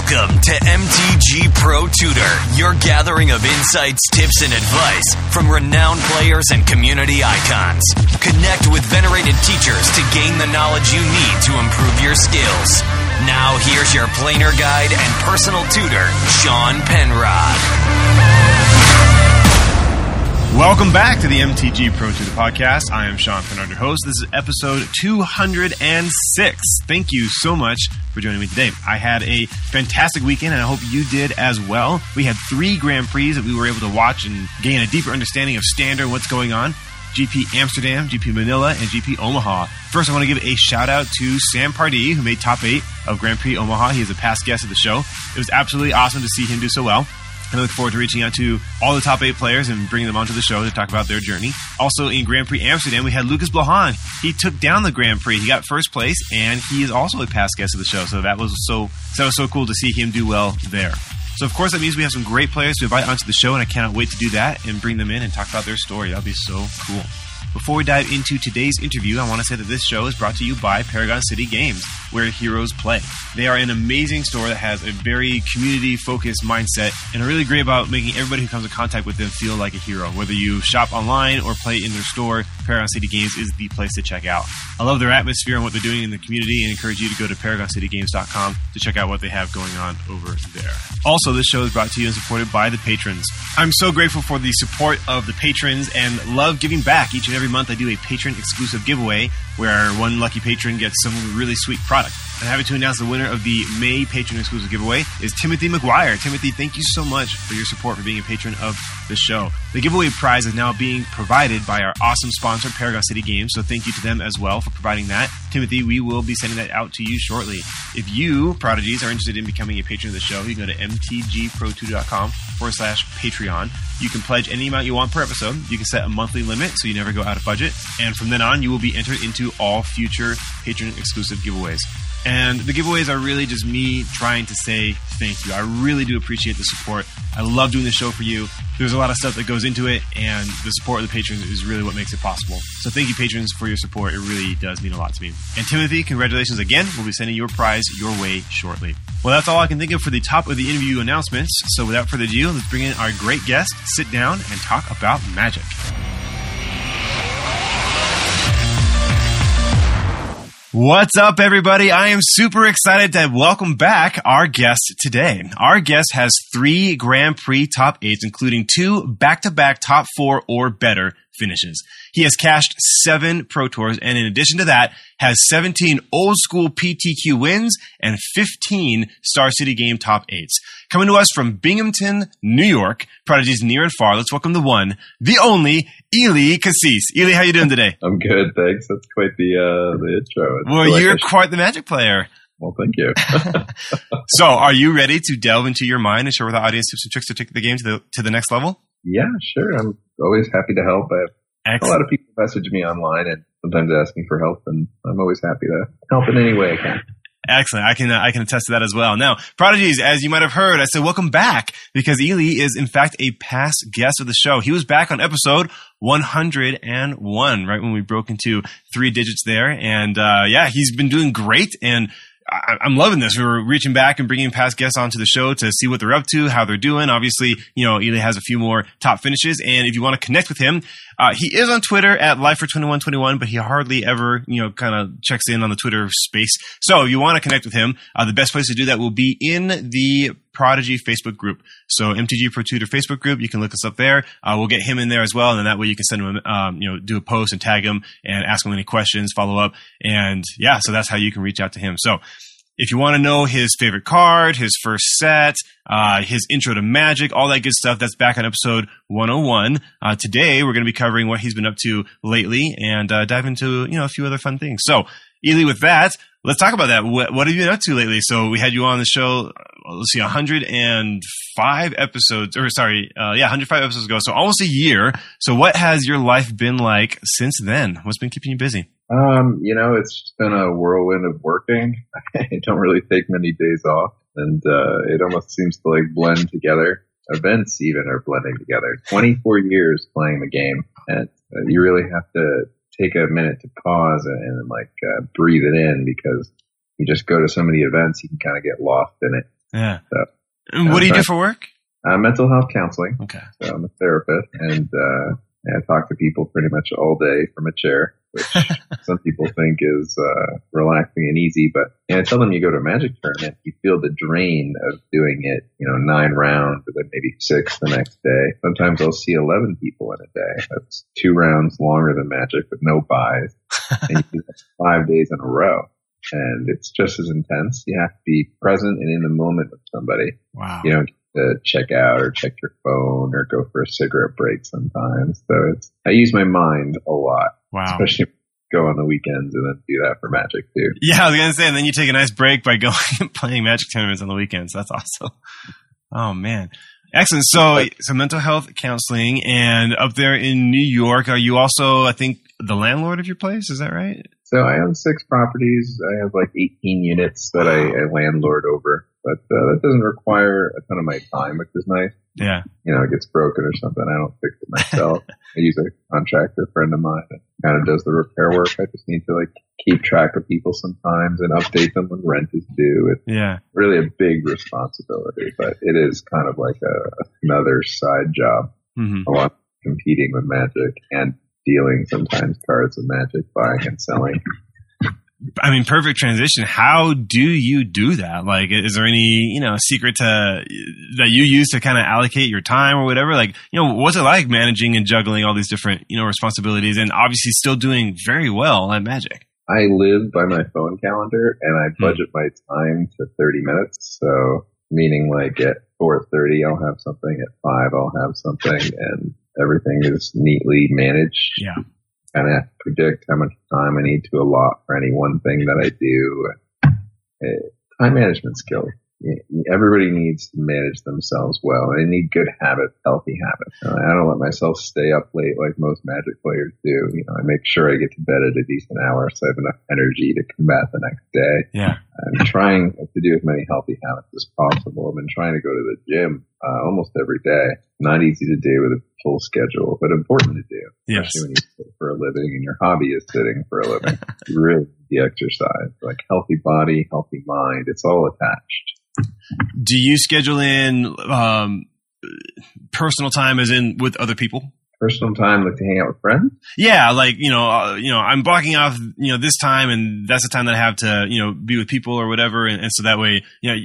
Welcome to MTG Pro Tutor, your gathering of insights, tips, and advice from renowned players and community icons. Connect with venerated teachers to gain the knowledge you need to improve your skills. Now here's your planer guide and personal tutor, Sean Penrod. Welcome back to the MTG Pro Tutor Podcast. I am Sean Penrod, your host. This is episode 206. Thank you so much for joining me today. I had a fantastic weekend, and I hope you did as well. We had 3 Grand Prix that we were able to watch and gain a deeper understanding of Standard, what's going on. GP Amsterdam, GP Manila, and GP Omaha. First, I want to give a shout out to Sam Pardee, who made top 8 of Grand Prix Omaha. He is a past guest of the show. It was absolutely awesome to see him do so well. I look forward to reaching out to all the top 8 players and bringing them onto the show to talk about their journey. Also, in Grand Prix Amsterdam, we had Lucas Blahan. He took down the Grand Prix. He got first place, and he is also a past guest of the show. So that was so cool to see him do well there. So, of course, that means we have some great players to invite onto the show, and I cannot wait to do that and bring them in and talk about their story. That'll be so cool. Before we dive into today's interview, I want to say that this show is brought to you by Paragon City Games, where heroes play. They are an amazing store that has a very community-focused mindset and are really great about making everybody who comes in contact with them feel like a hero. Whether you shop online or play in their store, Paragon City Games is the place to check out. I love their atmosphere and what they're doing in the community and encourage you to go to ParagonCityGames.com to check out what they have going on over there. Also, this show is brought to you and supported by the patrons. I'm so grateful for the support of the patrons and love giving back. Each and every month I do a patron-exclusive giveaway where one lucky patron gets some really sweet product. I'm happy to announce the winner of the May patron-exclusive giveaway is Timothy McGuire. Timothy, thank you so much for your support for being a patron of the show. The giveaway prize is now being provided by our awesome sponsor, Paragon City Games, so thank you to them as well for providing that. Timothy, we will be sending that out to you shortly. If you, Prodigies, are interested in becoming a patron of the show, you can go to mtgprotutor.com/Patreon. You can pledge any amount you want per episode. You can set a monthly limit so you never go out of budget. And from then on, you will be entered into all future patron-exclusive giveaways. And the giveaways are really just me trying to say thank you. I really do appreciate the support. I love doing the show for you. There's a lot of stuff that goes into it, and the support of the patrons is really what makes it possible. So thank you, patrons, for your support. It really does mean a lot to me. And Timothy, congratulations again. We'll be sending your prize your way shortly. Well, that's all I can think of for the top of the interview announcements. So without further ado, let's bring in our great guest, sit down, and talk about Magic. What's up, everybody? I am super excited to welcome back our guest today. Our guest has 3 Grand Prix top 8s, including 2 back-to-back top 4 or better finishes. He has cashed 7 Pro Tours, and in addition to that, has 17 old-school PTQ wins and 15 Star City Game top 8s. Coming to us from Binghamton, New York, Prodigies near and far, let's welcome the one, the only, Ely Cassis. Ely, how you doing today? I'm good, thanks. That's quite the intro. Well, you're quite the Magic player. Well, thank you. So, are you ready to delve into your mind and share with the audience tips and tricks to take the game to the next level? Yeah, sure. I'm always happy to help. I have a lot of people message me online and sometimes ask me for help, and I'm always happy to help in any way I can. Excellent. I can attest to that as well. Now, Prodigies, as you might have heard, I said welcome back because Ely is in fact a past guest of the show. He was back on episode 101, right when we broke into 3 digits there, and he's been doing great and. I'm loving this. We're reaching back and bringing past guests onto the show to see what they're up to, how they're doing. Obviously, Ely has a few more top finishes. And if you want to connect with him, he is on Twitter at Lifer2121, but he hardly ever, kind of checks in on the Twitter space. So if you want to connect with him, the best place to do that will be in the Prodigy Facebook group. So MTG Pro Tutor Facebook group, you can look us up there. We'll get him in there as well. And then that way you can send him, do a post and tag him and ask him any questions, follow up. And so that's how you can reach out to him. So if you want to know his favorite card, his first set, his intro to Magic, all that good stuff, that's back on episode 101. Today, we're going to be covering what he's been up to lately and dive into, a few other fun things. So, Ely, with that, let's talk about that. What have you been up to lately? So, we had you on the show, 105 episodes, 105 episodes ago. So, almost a year. So, what has your life been like since then? What's been keeping you busy? It's just been a whirlwind of working. I don't really take many days off, and it almost seems to blend together. Events even are blending together. 24 years playing the game, and you really have to take a minute to pause and breathe it in, because you just go to some of the events, you can kind of get lost in it. Yeah. So, and what do you do for work? Mental health counseling. Okay. So I'm a therapist, and I talk to people pretty much all day from a chair, which some people think is relaxing and easy. But I tell them you go to a magic tournament, you feel the drain of doing it, 9 rounds and then maybe 6 the next day. Sometimes I'll see 11 people in a day. That's 2 rounds longer than magic with no buys. And you do that 5 days in a row. And it's just as intense. You have to be present and in the moment with somebody. Wow. You don't get to check out or check your phone or go for a cigarette break sometimes. So I use my mind a lot. Wow. Especially go on the weekends and then do that for magic too. Yeah, I was going to say, and then you take a nice break by going and playing magic tournaments on the weekends. That's awesome. Oh, man. Excellent. So mental health counseling, and up there in New York, are you also, I think, the landlord of your place? Is that right? So I own 6 properties. I have like 18 units that I landlord over, but that doesn't require a ton of my time, which is nice. Yeah. It gets broken or something, I don't fix it myself. I use a contractor friend of mine that kind of does the repair work. I just need to keep track of people sometimes and update them when rent is due. It's really a big responsibility, but it is kind of like another side job. Mm-hmm. A lot of competing with magic and dealing sometimes cards of magic, buying and selling. I mean, perfect transition. How do you do that? Is there any, secret that you use to kind of allocate your time or whatever? What's it like managing and juggling all these different, responsibilities and obviously still doing very well at magic? I live by my phone calendar and I budget my time to 30 minutes. So meaning at 4:30, I'll have something, at 5, I'll have something, and everything is neatly managed. Yeah. Kind of have to predict how much time I need to allot for any one thing that I do. Time management skills. Everybody needs to manage themselves well. They need good habits, healthy habits. I don't let myself stay up late like most magic players do. I make sure I get to bed at a decent hour so I have enough energy to combat the next day. Yeah. I'm trying to do as many healthy habits as possible. I've been trying to go to the gym almost every day. Not easy to do with a full schedule, but important to do. Yes. Especially when you sit for a living and your hobby is sitting for a living. You really need the exercise. Healthy body, healthy mind. It's all attached. Do you schedule in personal time as in with other people? Personal time, to hang out with friends? Yeah, I'm blocking off, this time, and that's the time that I have to, be with people or whatever, and so that way,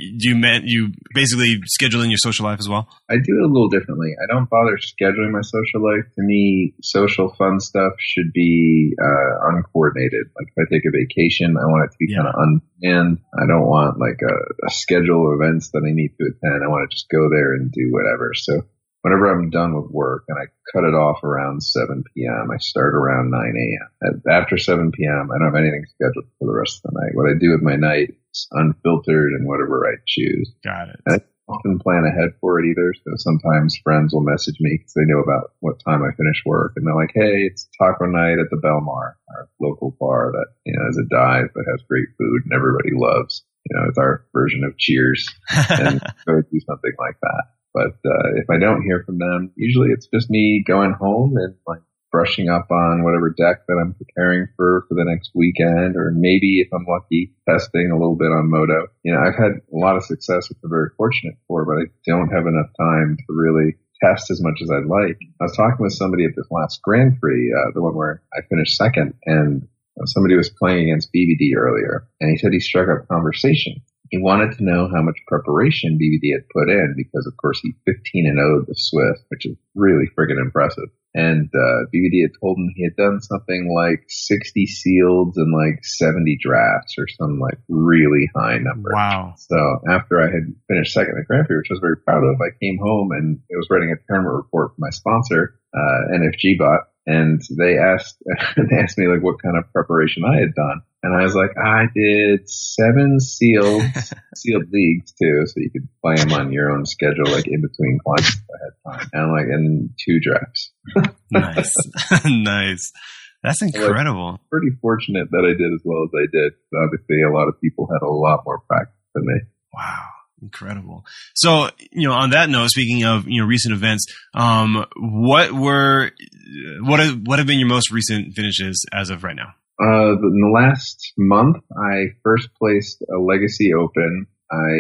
you basically schedule in your social life as well? I do it a little differently. I don't bother scheduling my social life. To me, social fun stuff should be uncoordinated. If I take a vacation, I want it to be kind of unplanned. I don't want a schedule of events that I need to attend. I want to just go there and do whatever. So whenever I'm done with work and I cut it off around 7 p.m., I start around 9 a.m. After 7 p.m., I don't have anything scheduled for the rest of the night. What I do with my night is unfiltered and whatever I choose. Got it. And I don't often plan ahead for it either. So sometimes friends will message me because they know about what time I finish work. And they're like, hey, it's taco night at the Belmar, our local bar that, is a dive that has great food and everybody loves. It's our version of Cheers. And go do something like that. But if I don't hear from them, usually it's just me going home and brushing up on whatever deck that I'm preparing for the next weekend, or maybe if I'm lucky, testing a little bit on Moto. I've had a lot of success, which I'm very fortunate for, but I don't have enough time to really test as much as I'd like. I was talking with somebody at this last Grand Prix, the one where I finished second, and somebody was playing against BBD earlier, and he said he struck up conversation. He wanted to know how much preparation BBD had put in because, of course, he 15-0'd the Swiss, which is really friggin' impressive. And BBD had told him he had done something like 60 sealeds and 70 drafts or some really high number. Wow. So after I had finished second at Grand Prix, which I was very proud of, I came home and I was writing a tournament report for my sponsor, NFG Bot. And they asked me what kind of preparation I had done. And I was like, I did 7 sealed leagues too. So you could play them on your own schedule, in between clients if I had time. And and 2 drafts. Nice. Nice. That's incredible. Pretty fortunate that I did as well as I did. Obviously a lot of people had a lot more practice than me. Wow. Incredible. So, on that note, speaking of, recent events, what have been your most recent finishes as of right now? In the last month, I first placed a Legacy Open. I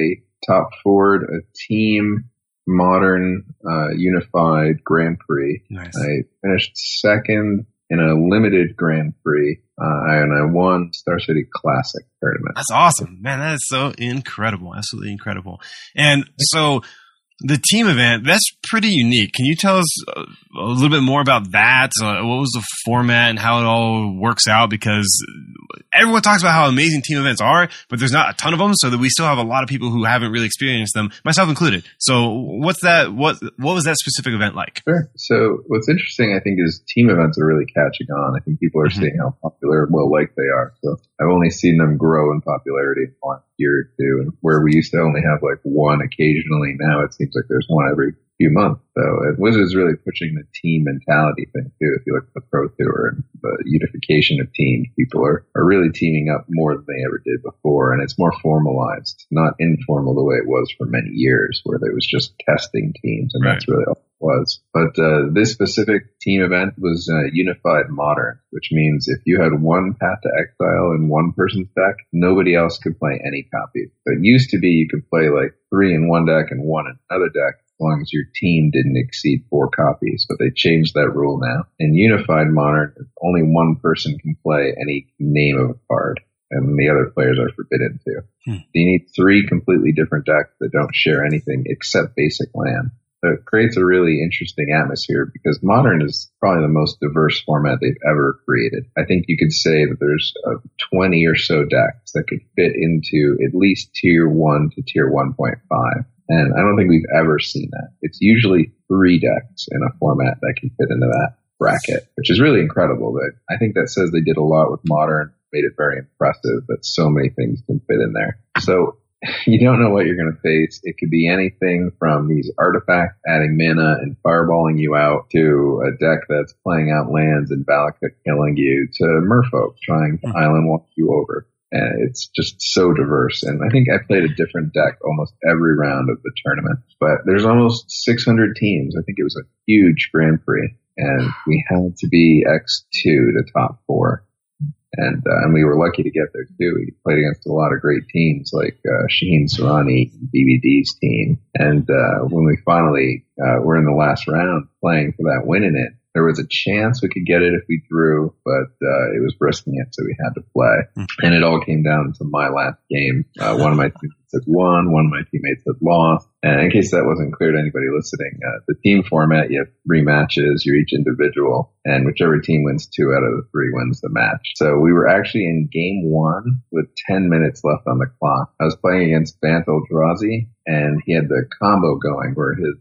top forward, a team modern unified Grand Prix. Nice. I finished second in a limited Grand Prix, and I won Star City Classic tournament. That's awesome, man. That is so incredible, absolutely incredible. And so the team event, that's pretty unique. Can you tell us a little bit more about that? What was the format and how it all works out? Because everyone talks about how amazing team events are, but there's not a ton of them, so that we still have a lot of people who haven't really experienced them, myself included. So what's that? What was that specific event like? Sure. So what's interesting, I think, is team events are really catching on. I think people are seeing how popular, well-liked they are. So I've only seen them grow in popularity in the last year or two, and where we used to only have like one occasionally, now it seems like there's one every few months. So Wizards really pushing the team mentality thing too. If you look at the Pro Tour and the unification of teams, people are really teaming up more than they ever did before, and it's more formalized, not informal the way it was for many years, where there was just testing teams, and that's really all it was. But this specific team event was unified modern, which means if you had one Path to Exile in one person's deck, nobody else could play any copies. So it used to be you could play like 3 in one deck and 1 in another deck, as long as your team didn't exceed 4 copies. But they changed that rule now. In Unified Modern, only one person can play any name of a card, and the other players are forbidden to. So you need 3 completely different decks that don't share anything except basic land. So it creates a really interesting atmosphere, because Modern is probably the most diverse format they've ever created. I think you could say that there's 20 or so decks that could fit into at least Tier 1 to Tier 1.5. And I don't think we've ever seen that. It's usually 3 decks in a format that can fit into that bracket, which is really incredible. But I think that says they did a lot with Modern, made it very impressive that so many things can fit in there. So you don't know what you're going to face. It could be anything from these artifacts adding mana and fireballing you out, to a deck that's playing out lands and Valakut killing you, to Merfolk trying to island walk you over. And it's just so diverse. And I think I played a different deck almost every round of the tournament. But there's almost 600 teams. I think it was a huge Grand Prix. And we had to be X2 to top 4. And we were lucky to get there too. We played against a lot of great teams like Shaheen Surani and BBD's team. And when we finally were in the last round playing for that win in it, there was a chance we could get it if we drew, but it was risking it, so we had to play. And it all came down to my last game. One of my teammates had won, one of my teammates had lost. And in case that wasn't clear to anybody listening, the team format, you have 3 matches, you're each individual, and whichever team wins 2 out of the 3 wins the match. So we were actually in game 1 with 10 minutes left on the clock. I was playing against Bant Eldrazi, and he had the combo going where his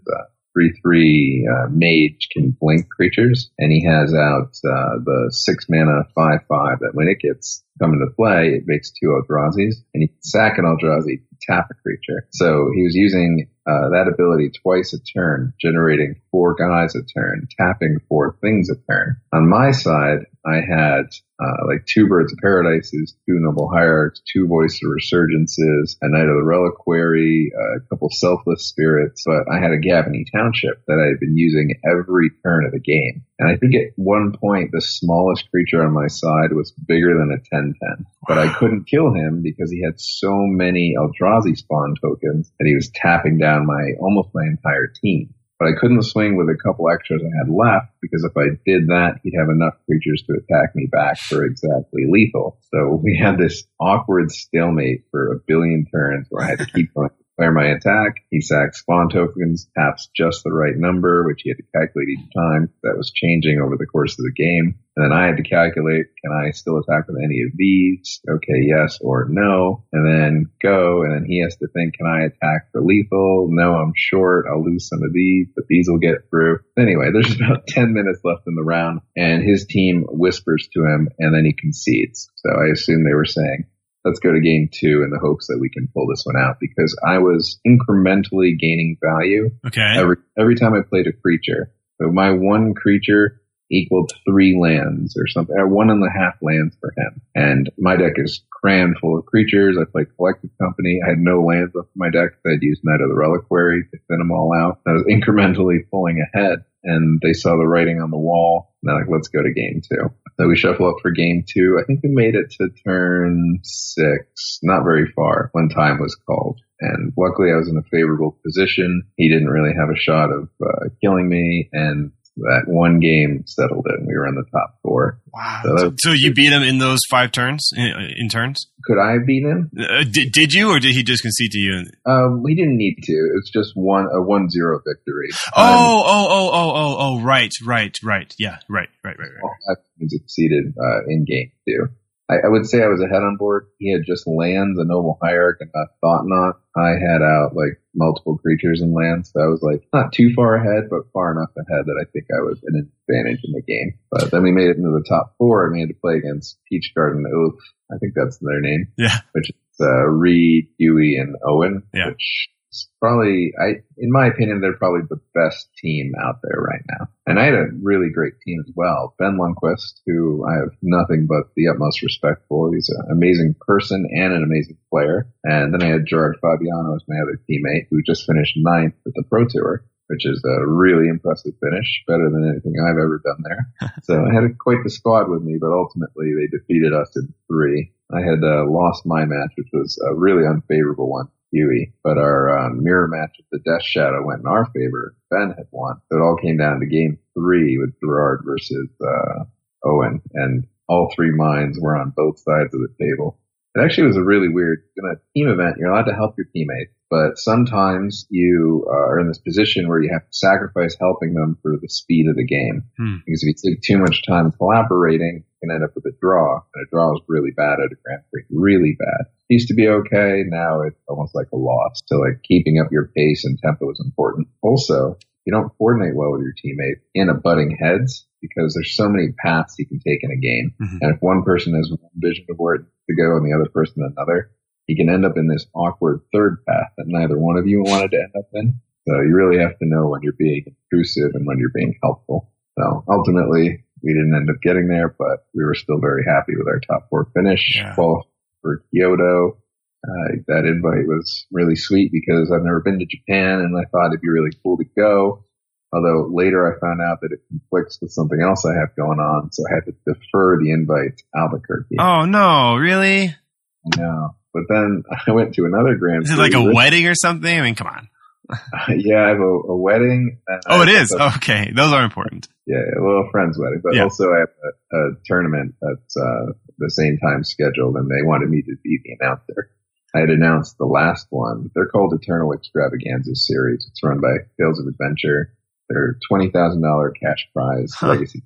3/3 mage can blink creatures, and he has out the 6 mana 5/5 that when it gets come into play, it makes 2 Eldrazi's, and you can sack an Eldrazi to tap a creature. So he was using that ability twice a turn, generating 4 guys a turn, tapping 4 things a turn. On my side, I had like 2 Birds of Paradises, 2 Noble Hierarchs, 2 Voice of Resurgences, a Knight of the Reliquary, a couple Selfless Spirits, but I had a Gavony Township that I had been using every turn of the game. And I think at one point, the smallest creature on my side was bigger than a 10/10. But I couldn't kill him because he had so many Eldrazi spawn tokens that he was tapping down almost my entire team. But I couldn't swing with a couple extras I had left, because if I did that, he'd have enough creatures to attack me back for exactly lethal. So we had this awkward stalemate for a billion turns where I had to keep going. Declare my attack. He sacks spawn tokens, taps just the right number, which he had to calculate each time. That was changing over the course of the game. And then I had to calculate, can I still attack with any of these? Okay, yes or no. And then go. And then he has to think, can I attack for lethal? No, I'm short. I'll lose some of these, but these will get through. Anyway, there's about 10 minutes left in the round, and his team whispers to him, and then he concedes. So I assume they were saying, let's go to game 2 in the hopes that we can pull this one out, because I was incrementally gaining value every time I played a creature. So my 1 creature equaled 3 lands or something, or 1.5 lands for him. And my deck is crammed full of creatures. I played Collective Company. I had no lands left in my deck. I'd used Knight of the Reliquary to thin them all out. I was incrementally pulling ahead. and they saw the writing on the wall. And they're like, let's go to game 2. So we shuffle up for game 2. I think we made it to turn 6, not very far when time was called. And luckily I was in a favorable position. He didn't really have a shot of killing me, and that one game settled it, and we were in the top 4. Wow. So you beat him in those 5 turns, in turns? Could I beat him? Did you, or did he just concede to you? We didn't need to. It was just a 1-0 victory. Right. Yeah, right. All 5 teams succeeded in game 2. I would say I was ahead on board. He had just lands, a Noble Hierarch, and a Thought Knot. I had out like multiple creatures and lands, so I was like not too far ahead, but far enough ahead that I think I was an advantage in the game. But then we made it into the top 4, and we had to play against Peach Garden Oath. I think that's their name. Yeah. Which is Reed, Huey, and Owen. Yeah. Which is probably, in my opinion, they're probably the best team out there right now. And I had a really great team as well. Ben Lundquist, who I have nothing but the utmost respect for. He's an amazing person and an amazing player. And then I had Gerard Fabiano as my other teammate, who just finished 9th at the Pro Tour, which is a really impressive finish, better than anything I've ever done there. So I had quite the squad with me, but ultimately they defeated us in 3. I had lost my match, which was a really unfavorable one, Huey, but our mirror match of the Death Shadow went in our favor. Ben had won. So it all came down to game 3 with Gerard versus Owen, and all 3 minds were on both sides of the table. It actually was a really weird, in a team event, you're allowed to help your teammates, but sometimes you are in this position where you have to sacrifice helping them for the speed of the game. Because if you take too much time collaborating, you can end up with a draw, and a draw is really bad at a Grand Prix, really bad. It used to be okay, now it's almost like a loss. So like keeping up your pace and tempo is important. Also, you don't coordinate well with your teammate in a butting heads, because there's so many paths you can take in a game. And if one person has one vision of where to go and the other person another, you can end up in this awkward third path that neither one of you wanted to end up in. So you really have to know when you're being intrusive and when you're being helpful. So ultimately, we didn't end up getting there, but we were still very happy with our top 4 finish. Yeah. Qualified for Kyoto. That invite was really sweet because I've never been to Japan, and I thought it'd be really cool to go. Although later I found out that it conflicts with something else I have going on, so I had to defer the invite to Albuquerque. Oh no, really? No. But then I went to another Grand Prix. Is it like a wedding or something? I mean, come on. Yeah, I have a wedding. Oh, it is? Okay. Those are important. Yeah, well, a friend's wedding. But also I have a tournament that's the same time scheduled, and they wanted me to be the announcer. I had announced the last one. They're called Eternal Extravaganza Series. It's run by Tales of Adventure. They're $20,000 cash prize legacy.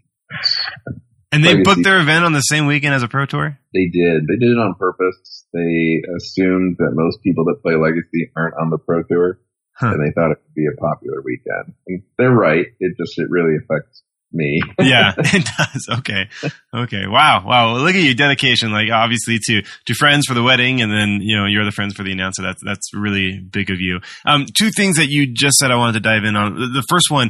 And they booked their event on the same weekend as a Pro Tour? They did. They did it on purpose. They assumed that most people that play Legacy aren't on the Pro Tour, and they thought it would be a popular weekend. And they're right. It really affects me. Yeah, it does. Okay. Wow. Well, look at your dedication, like obviously to friends for the wedding, and then, your other friends for the announcer. That's really big of you. 2 things that you just said I wanted to dive in on. The first one,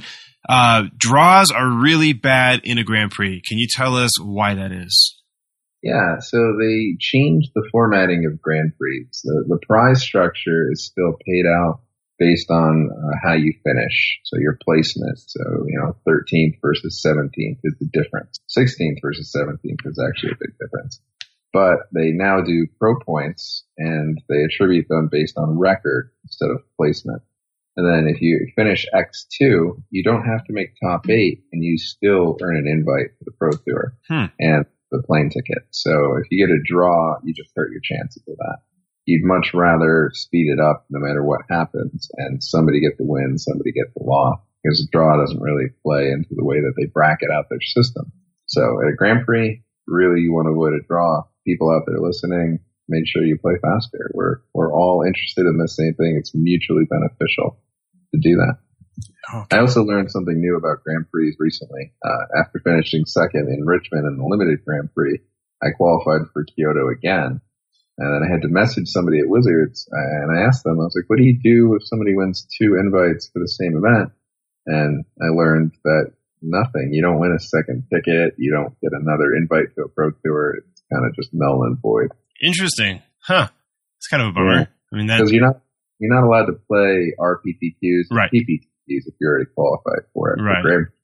draws are really bad in a Grand Prix. Can you tell us why that is? Yeah, so they changed the formatting of Grand Prix. The prize structure is still paid out based on how you finish. So your placement. So, 13th versus 17th is the difference. 16th versus 17th is actually a big difference. But they now do pro points, and they attribute them based on record instead of placement. And then if you finish X2, you don't have to make top 8, and you still earn an invite to the Pro Tour and the plane ticket. So if you get a draw, you just hurt your chances of that. You'd much rather speed it up no matter what happens, and somebody get the win, somebody get the loss, because a draw doesn't really play into the way that they bracket out their system. So at a Grand Prix, really you want to avoid a draw. People out there listening, make sure you play faster. We're all interested in the same thing. It's mutually beneficial to do that. Okay. I also learned something new about Grand Prix recently. After finishing second in Richmond in the limited Grand Prix, I qualified for Kyoto again. And then I had to message somebody at Wizards, and I asked them, I was like, what do you do if somebody wins 2 invites for the same event? And I learned that nothing. You don't win a second ticket. You don't get another invite to a Pro Tour. It's kind of just null and void. Interesting. Huh. It's kind of a bummer. Yeah. I mean, because you're not allowed to play RPTQs and right. PPTQs if you're already qualified for it. Right. For Grand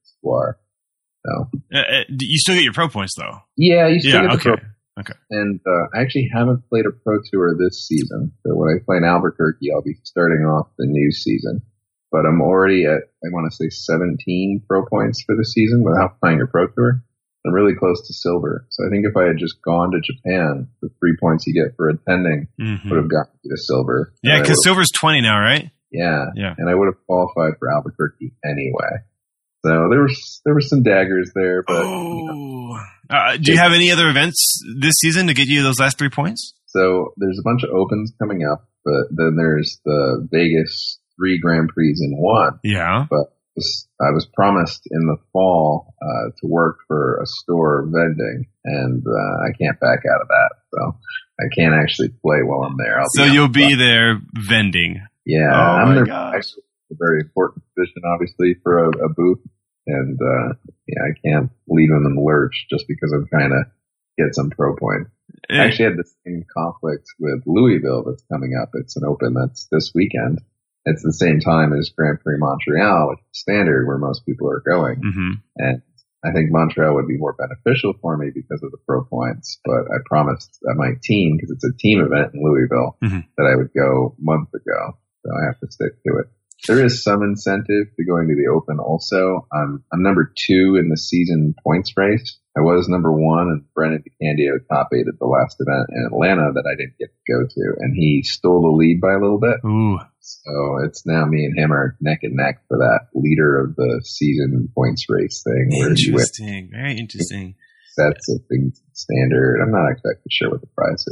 Squire. So you still get your pro points though. Yeah, you still get the pro. Okay. And I actually haven't played a pro tour this season. So when I play in Albuquerque, I'll be starting off the new season. But I'm already at, I want to say 17 pro points for the season without playing a pro tour. I'm really close to silver. So I think if I had just gone to Japan, the 3 points you get for attending would have gotten me to silver. Yeah, because silver's 20 now, right? Yeah. And I would have qualified for Albuquerque anyway. So there were some daggers there, but do you have any other events this season to get you those last 3 points? So there's a bunch of opens coming up, but then there's the Vegas 3 Grand Prix in 1. Yeah. But I was promised in the fall to work for a store vending, and I can't back out of that. So I can't actually play while I'm there. So you'll be there vending. Yeah, I'm there. Actually, a very important position, obviously, for a booth. And, I can't leave them in the lurch just because I'm trying to get some pro points. I actually had the same conflict with Louisville that's coming up. It's an open that's this weekend. It's the same time as Grand Prix Montreal, which is standard where most people are going. And I think Montreal would be more beneficial for me because of the pro points. But I promised my team, because it's a team event in Louisville, that I would go a month ago. So I have to stick to it. There is some incentive to going to the Open also. I'm number 2 in the season points race. I was number 1, and Brennan DeCandio top 8 at the last event in Atlanta that I didn't get to go to, and he stole the lead by a little bit. Ooh. So it's now me and him are neck and neck for that leader of the season points race thing. Interesting. Very interesting. Sets of things standard. I'm not exactly sure what the price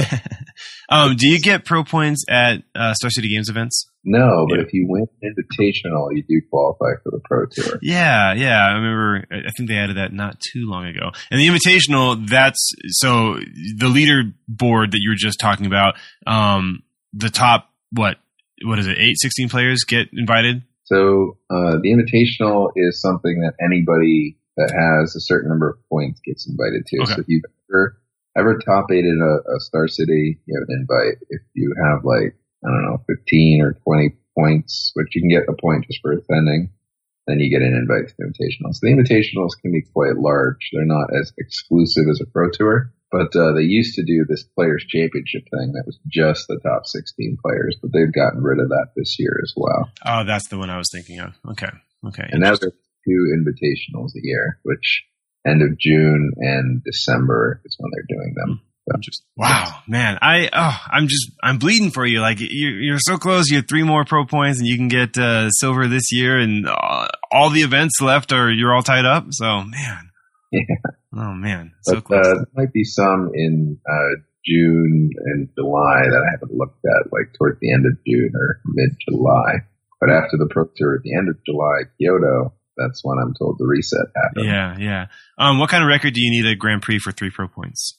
is. Do you get pro points at Star City Games events? No, but if you win Invitational, you do qualify for the Pro Tour. Yeah. I remember, I think they added that not too long ago. And the Invitational, that's, so the leaderboard that you were just talking about, the top, what is it, 16 players get invited? So the Invitational is something that anybody that has a certain number of points gets invited to. Okay. So if you've ever top 8'd a Star City, you have an invite. If you have 15 or 20 points, which you can get a point just for attending, then you get an invite to the Invitationals. The Invitationals can be quite large. They're not as exclusive as a Pro Tour, but they used to do this Players Championship thing that was just the top 16 players, but they've gotten rid of that this year as well. Oh, that's the one I was thinking of. Okay. And now there's 2 Invitationals a year, which end of June and December is when they're doing them. Wow, man. I'm bleeding for you. Like you're so close. You have 3 more pro points and you can get silver this year, and all the events left you're all tied up. So man. Yeah. Oh man. So close. There might be some in June and July that I haven't looked at, like towards the end of June or mid-July. But after the Pro Tour at the end of July, Kyoto, that's when I'm told the reset happens. Yeah. What kind of record do you need at Grand Prix for 3 pro points?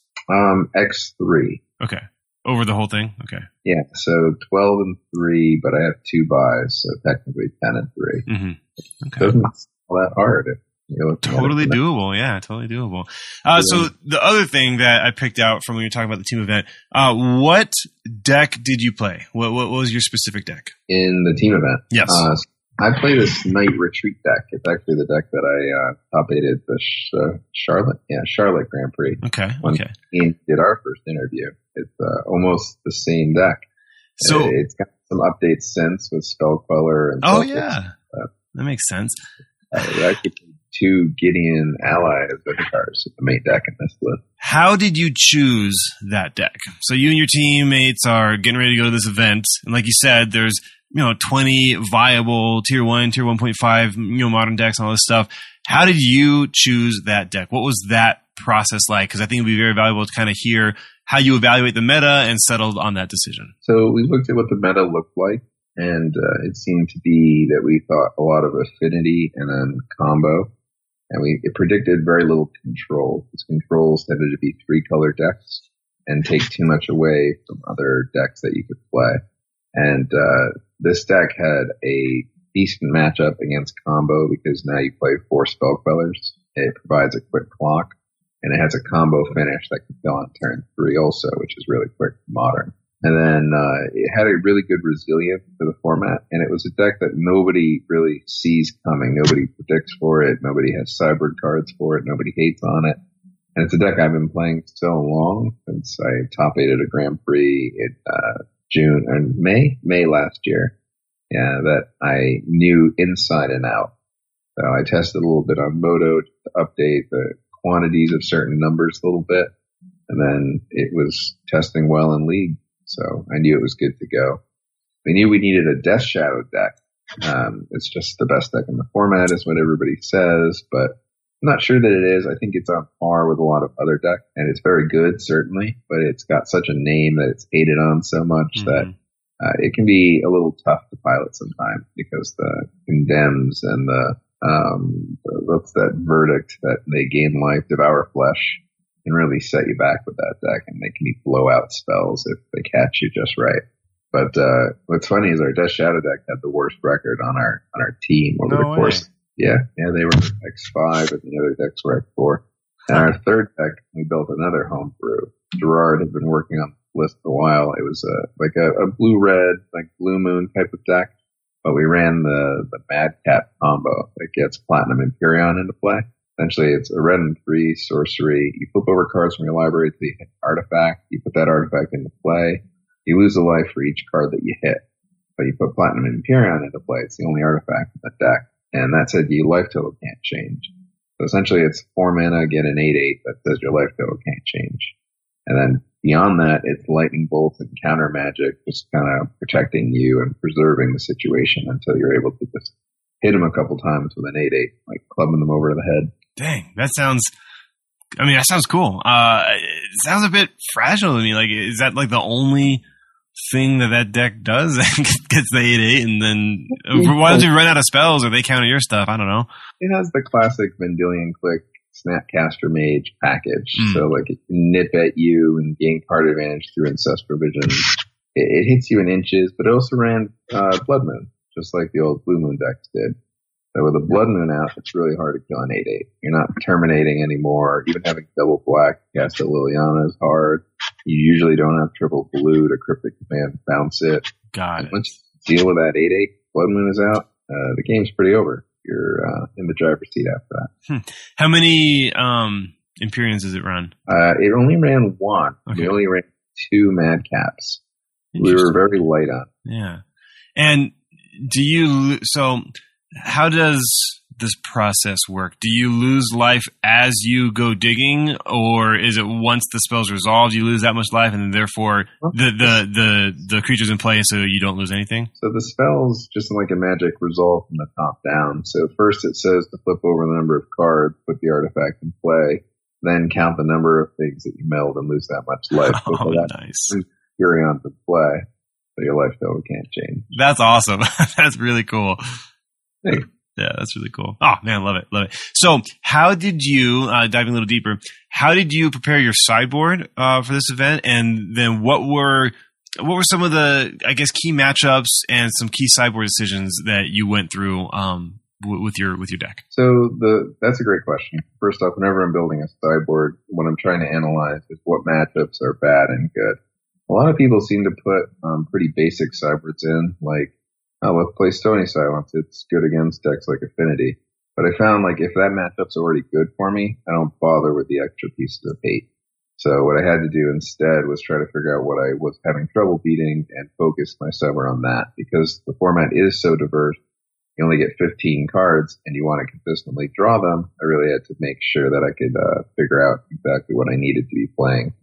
X3. Okay. Over the whole thing? Okay. Yeah, so 12 and 3, but I have 2 buys, so technically 10 and 3. Okay. Doesn't all that hard. Totally doable. Yeah, totally doable. So the other thing that I picked out from when you were talking about the team event, what deck did you play? What was your specific deck? In the team event? Yes. I play this Night Retreat deck. It's actually the deck that I top 8'd the Charlotte Grand Prix. Okay. When we did our first interview. It's almost the same deck. So it's got some updates since with Spellqueller and that makes sense. I actually played 2 Gideon Ally Zendikars with the main deck in this list. How did you choose that deck? So you and your teammates are getting ready to go to this event, and like you said, there's 20 viable tier 1, tier 1.5, modern decks and all this stuff. How did you choose that deck? What was that process like? Because I think it would be very valuable to kind of hear how you evaluate the meta and settled on that decision. So we looked at what the meta looked like, and it seemed to be that we thought a lot of affinity and then combo, and it predicted very little control. Because controls tended to be 3-color decks and take too much away from other decks that you could play. And this deck had a decent matchup against combo because now you play 4 Spellquellers. It provides a quick clock, and it has a combo finish that can kill on turn 3 also, which is really quick for modern. And then it had a really good resilience to the format, and it was a deck that nobody really sees coming. Nobody predicts for it. Nobody has sideboard cards for it. Nobody hates on it. And it's a deck I've been playing so long since I top 8 at a Grand Prix in May last year. Yeah, that I knew inside and out. So I tested a little bit on Moto to update the quantities of certain numbers a little bit, and then it was testing well in League. So I knew it was good to go. We knew we needed a Death Shadow deck. It's just the best deck in the format is what everybody says, but I'm not sure that it is. I think it's on par with a lot of other decks, and it's very good, certainly, but it's got such a name that it's hated on so much that it can be a little tough to pilot sometimes because the condemns and what's that verdict that they gain life, devour flesh, can really set you back with that deck, and they can be blowout spells if they catch you just right. But what's funny is our Death Shadow deck had the worst record on our team over the course. Yeah, they were X5 and the other decks were X4. And our third deck, we built another homebrew. Gerard had been working on the list for a while. It was a blue-red, like Blue Moon type of deck, but we ran the Madcap combo that gets Platinum Empyrean into play. Essentially, it's a red and 3 sorcery. You flip over cards from your library to the artifact. You put that artifact into play. You lose a life for each card that you hit. But you put Platinum Empyrean into play. It's the only artifact in the deck. And that said, your life total can't change. So essentially, it's 4 mana, get an 8/8 that says your life total can't change. And then beyond that, it's lightning bolts and counter magic, just kind of protecting you and preserving the situation until you're able to just hit them a couple times with an 8/8, like clubbing them over the head. Dang, that sounds cool. It sounds a bit fragile to me. Like, is that like the only thing that deck does? Gets the 8/8, and then why don't you run out of spells or they counter your stuff? I don't know. It has the classic Vendilion Click Snapcaster Mage package. So like it can nip at you and gain card advantage through Ancestral Vision. It hits you in inches, but it also ran Blood Moon, just like the old Blue Moon decks did. So with a Blood Moon out, it's really hard to kill an 8/8. You're not terminating anymore. Even having double black cast at Liliana is hard. You usually don't have triple blue to Cryptic Command bounce it. Got it. Once you deal with that 8/8, Blood Moon is out, the game's pretty over. You're in the driver's seat after that. How many Empyreans does it run? It only ran one. Okay. We only ran 2 Madcaps. We were very light on. Yeah. And how does this process work? Do you lose life as you go digging, or is it once the spell's resolved, you lose that much life, and then therefore the creature's in play so you don't lose anything? So the spells, just like a magic, resolve from the top down. So first it says to flip over the number of cards, put the artifact in play, then count the number of things that you meld and lose that much life. Oh, nice. Carry on to play, so your life total can't change. That's awesome. That's really cool. Thanks. Yeah, that's really cool. Oh, man, love it. So how did you, diving a little deeper, how did you prepare your sideboard for this event? And then what were some of the, I guess, key matchups and some key sideboard decisions that you went through with your deck? So that's a great question. First off, whenever I'm building a sideboard, what I'm trying to analyze is what matchups are bad and good. A lot of people seem to put pretty basic sideboards in, like, oh, let's play Stony Silence. It's good against decks like Affinity. But I found, like, if that matchup's already good for me, I don't bother with the extra pieces of hate. So what I had to do instead was try to figure out what I was having trouble beating and focus my sideboard on that. Because the format is so diverse, you only get 15 cards and you want to consistently draw them. I really had to make sure that I could figure out exactly what I needed to be playing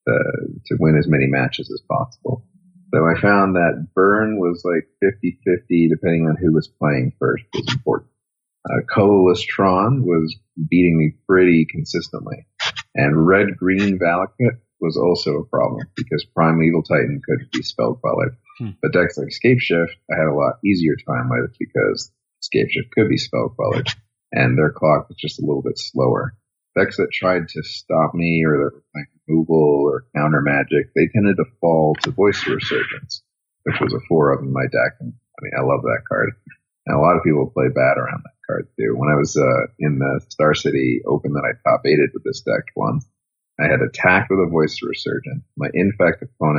to win as many matches as possible. So I found that burn was like 50-50 depending on who was playing first was important. Colorless Tron was beating me pretty consistently. And red-green Valakut was also a problem because Primeval Titan couldn't be spell quellered. But decks like Scapeshift, I had a lot easier time with because Scapeshift could be spell quellered and their clock was just a little bit slower. Decks that tried to stop me or that were playing removal or counter magic, they tended to fall to Voice of Resurgence, which was a 4 of in my deck. And I mean, I love that card. And a lot of people play bad around that card too. When I was in the Star City Open that I top 8'd with this deck once, I had attacked with a Voice of Resurgence. My Infect opponent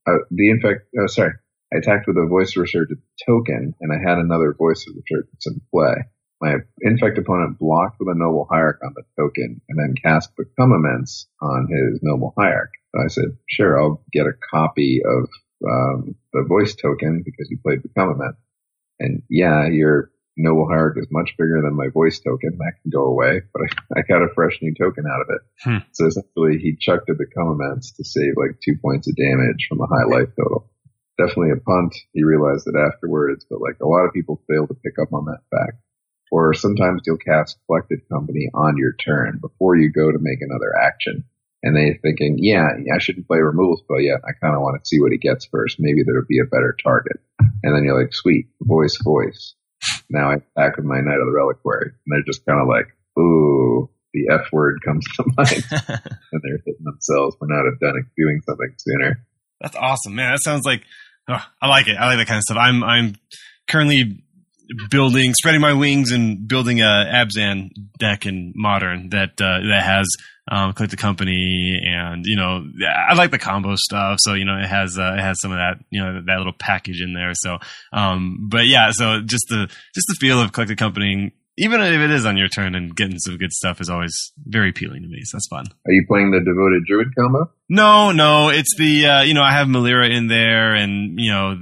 I attacked with a Voice of Resurgence token, and I had another Voice of Resurgence in play. My Infect opponent blocked with a Noble Hierarch on the token, and then cast Become Immense on his Noble Hierarch. So I said, sure, I'll get a copy of the Voice token because you played Become Immense. And yeah, your Noble Hierarch is much bigger than my Voice token. That can go away, but I got a fresh new token out of it. So essentially, he chucked a Become Immense to save like 2 points of damage from a high life total. Definitely a punt. He realized it afterwards, but like a lot of people fail to pick up on that fact. Or sometimes you'll cast Collected Company on your turn before you go to make another action. And they're thinking, yeah, I shouldn't play removal spell yet. I kind of want to see what he gets first. Maybe there'll be a better target. And then you're like, sweet, Voice. Now I attack with my Knight of the Reliquary. And they're just kind of like, ooh, the F word comes to mind. And they're hitting themselves for not have done it, doing something sooner. That's awesome, man. That sounds like, I like it. I like that kind of stuff. I'm currently spreading my wings and building a Abzan deck in Modern that has Collected Company, and I like the combo stuff. So it has some of that that little package in there. So but yeah, so just the feel of Collected Company, even if it is on your turn and getting some good stuff, is always very appealing to me. So that's fun. Are you playing the Devoted Druid combo? No, it's the I have Malira in there, and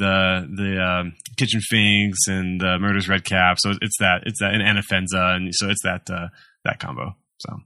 the Kitchen Finks and the Murder's Redcap. So it's that and Anafenza, and so it's that combo. So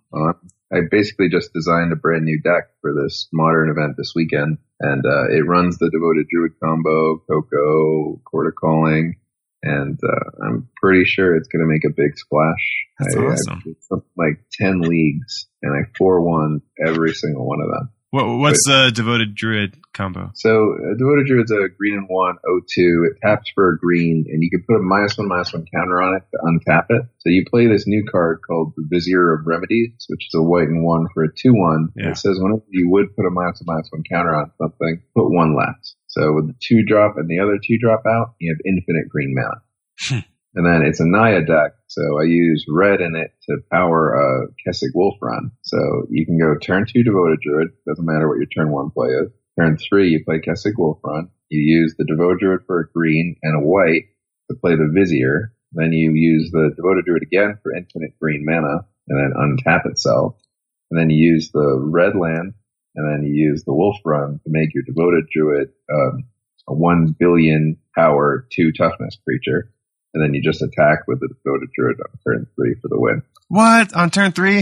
I basically just designed a brand new deck for this Modern event this weekend, and it runs the Devoted Druid combo, Coco, Court of Calling. And I'm pretty sure it's going to make a big splash. That's awesome. I something like 10 leagues, and I 4-1 every single one of them. What's the Devoted Druid combo? So Devoted Druid's a green and 1, 0/2. It taps for a green, and you can put a -1/-1 counter on it to untap it. So you play this new card called the Vizier of Remedies, which is a white and 1 for a 2/1. Yeah. And it says whenever you would put a -1/-1 counter on something, put 1 less. So with the 2-drop and the other 2-drop out, you have infinite green mana. And then it's a Naya deck, so I use red in it to power a Kessig Wolf Run. So you can go turn 2 Devoted Druid, doesn't matter what your turn 1 play is. Turn 3, you play Kessig Wolf Run. You use the Devoted Druid for a green and a white to play the Vizier. Then you use the Devoted Druid again for infinite green mana, and then untap itself. And then you use the red land, and then you use the Wolf Run to make your Devoted Druid a 1 billion power 2 toughness creature. And then you just attack with the Devoted Druid on turn 3 for the win. What? On turn 3?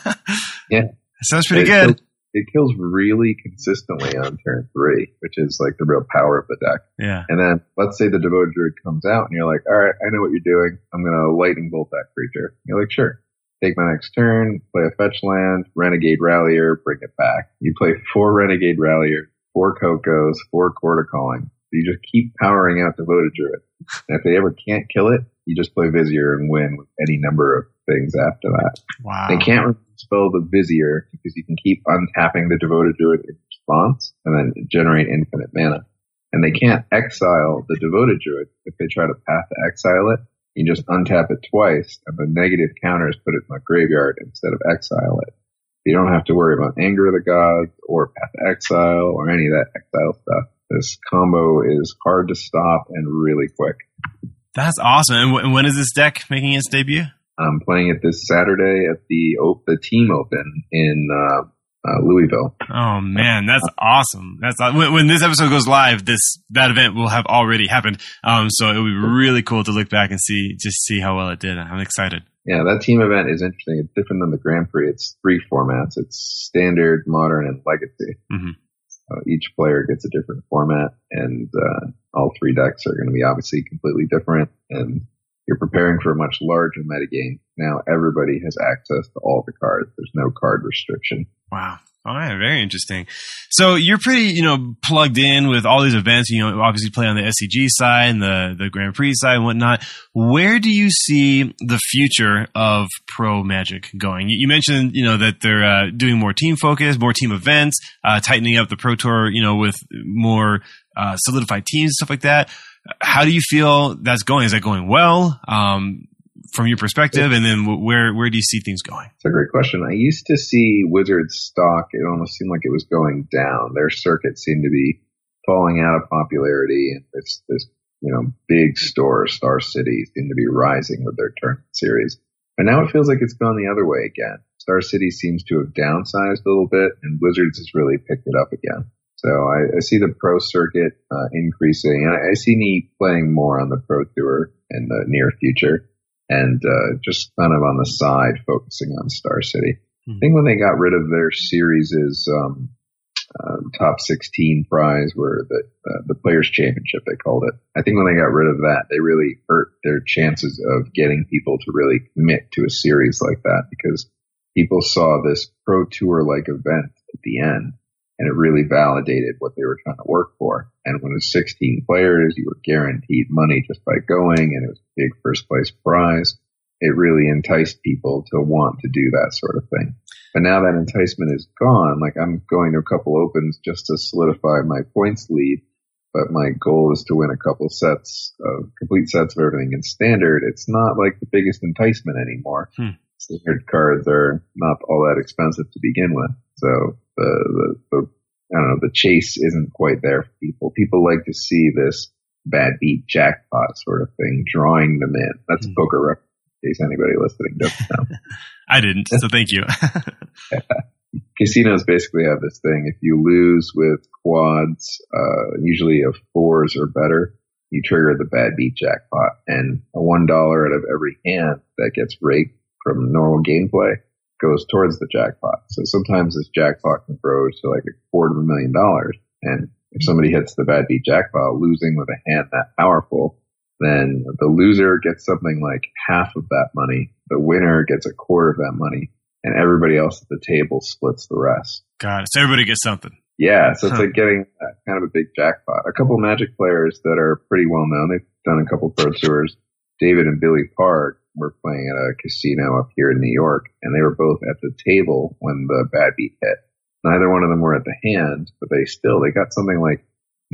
Yeah. Sounds pretty good. It kills really consistently on turn 3, which is like the real power of the deck. Yeah. And then let's say the Devoted Druid comes out and you're like, all right, I know what you're doing. I'm going to lightning bolt that creature. You're like, sure. Take my next turn, play a fetch land, Renegade Rallier, bring it back. You play 4 Renegade Rallier, 4 Cocos, 4 Court of Calling. You just keep powering out Devoted Druid. And if they ever can't kill it, you just play Vizier and win with any number of things after that. Wow. They can't spell the Vizier because you can keep untapping the Devoted Druid in response and then generate infinite mana. And they can't exile the Devoted Druid. If they try to path to exile it, you just untap it twice, and the negative counters put it in the graveyard instead of exile it. You don't have to worry about Anger of the Gods or Path to Exile or any of that exile stuff. This combo is hard to stop and really quick. That's awesome. And when is this deck making its debut? I'm playing it this Saturday at the Team Open in Louisville. Oh man, that's awesome. That's when this episode goes live, that event will have already happened. So it would be really cool to look back and see how well it did. I'm excited. Yeah, that team event is interesting. It's different than the Grand Prix. It's 3 formats. It's Standard, Modern, and Legacy. Mm-hmm. Each player gets a different format, and all 3 decks are going to be obviously completely different. And you're preparing for a much larger metagame. Now everybody has access to all the cards. There's no card restriction. Wow. All right. Very interesting. So you're pretty, plugged in with all these events. Obviously play on the SCG side and the Grand Prix side and whatnot. Where do you see the future of Pro Magic going? You mentioned, that they're doing more team focus, more team events, tightening up the Pro Tour, with more solidified teams, stuff like that. How do you feel that's going? Is that going well? From your perspective, and then where do you see things going? It's a great question. I used to see Wizards stock. It almost seemed like it was going down. Their circuit seemed to be falling out of popularity, and this big store, Star City, seem to be rising with their tournament series. And now it feels like it's gone the other way again. Star City seems to have downsized a little bit, and Wizards has really picked it up again. So I see the pro circuit increasing, and I see me playing more on the Pro Tour in the near future, and just kind of on the side focusing on Star City. I think when they got rid of their series' top 16 prize, where the Players' Championship, they called it. I think when they got rid of that, they really hurt their chances of getting people to really commit to a series like that, because people saw this Pro Tour-like event at the end, and it really validated what they were trying to work for. And when it was 16 players, you were guaranteed money just by going, and it was a big first place prize. It really enticed people to want to do that sort of thing. But now that enticement is gone, like I'm going to a couple opens just to solidify my points lead, but my goal is to win a couple complete sets of everything in standard. It's not like the biggest enticement anymore. Standard cards are not all that expensive to begin with. So the chase isn't quite there for people. People like to see this bad beat jackpot sort of thing, drawing them in. That's a poker reference, in case anybody listening doesn't know. I didn't, so thank you. Casinos basically have this thing. If you lose with quads, usually of 4s or better, you trigger the bad beat jackpot. And a $1 out of every hand that gets raked from normal gameplay goes towards the jackpot. So sometimes this jackpot can grow to like $250,000. And if somebody hits the bad beat jackpot, losing with a hand that powerful, then the loser gets something like half of that money. The winner gets a quarter of that money, and everybody else at the table splits the rest. Got it. So everybody gets something. Yeah, so it's like getting kind of a big jackpot. A couple of Magic players that are pretty well known. They've done a couple pro tours. David and Billy Park were playing at a casino up here in New York, and they were both at the table when the bad beat hit. Neither one of them were at the hand, but they got something like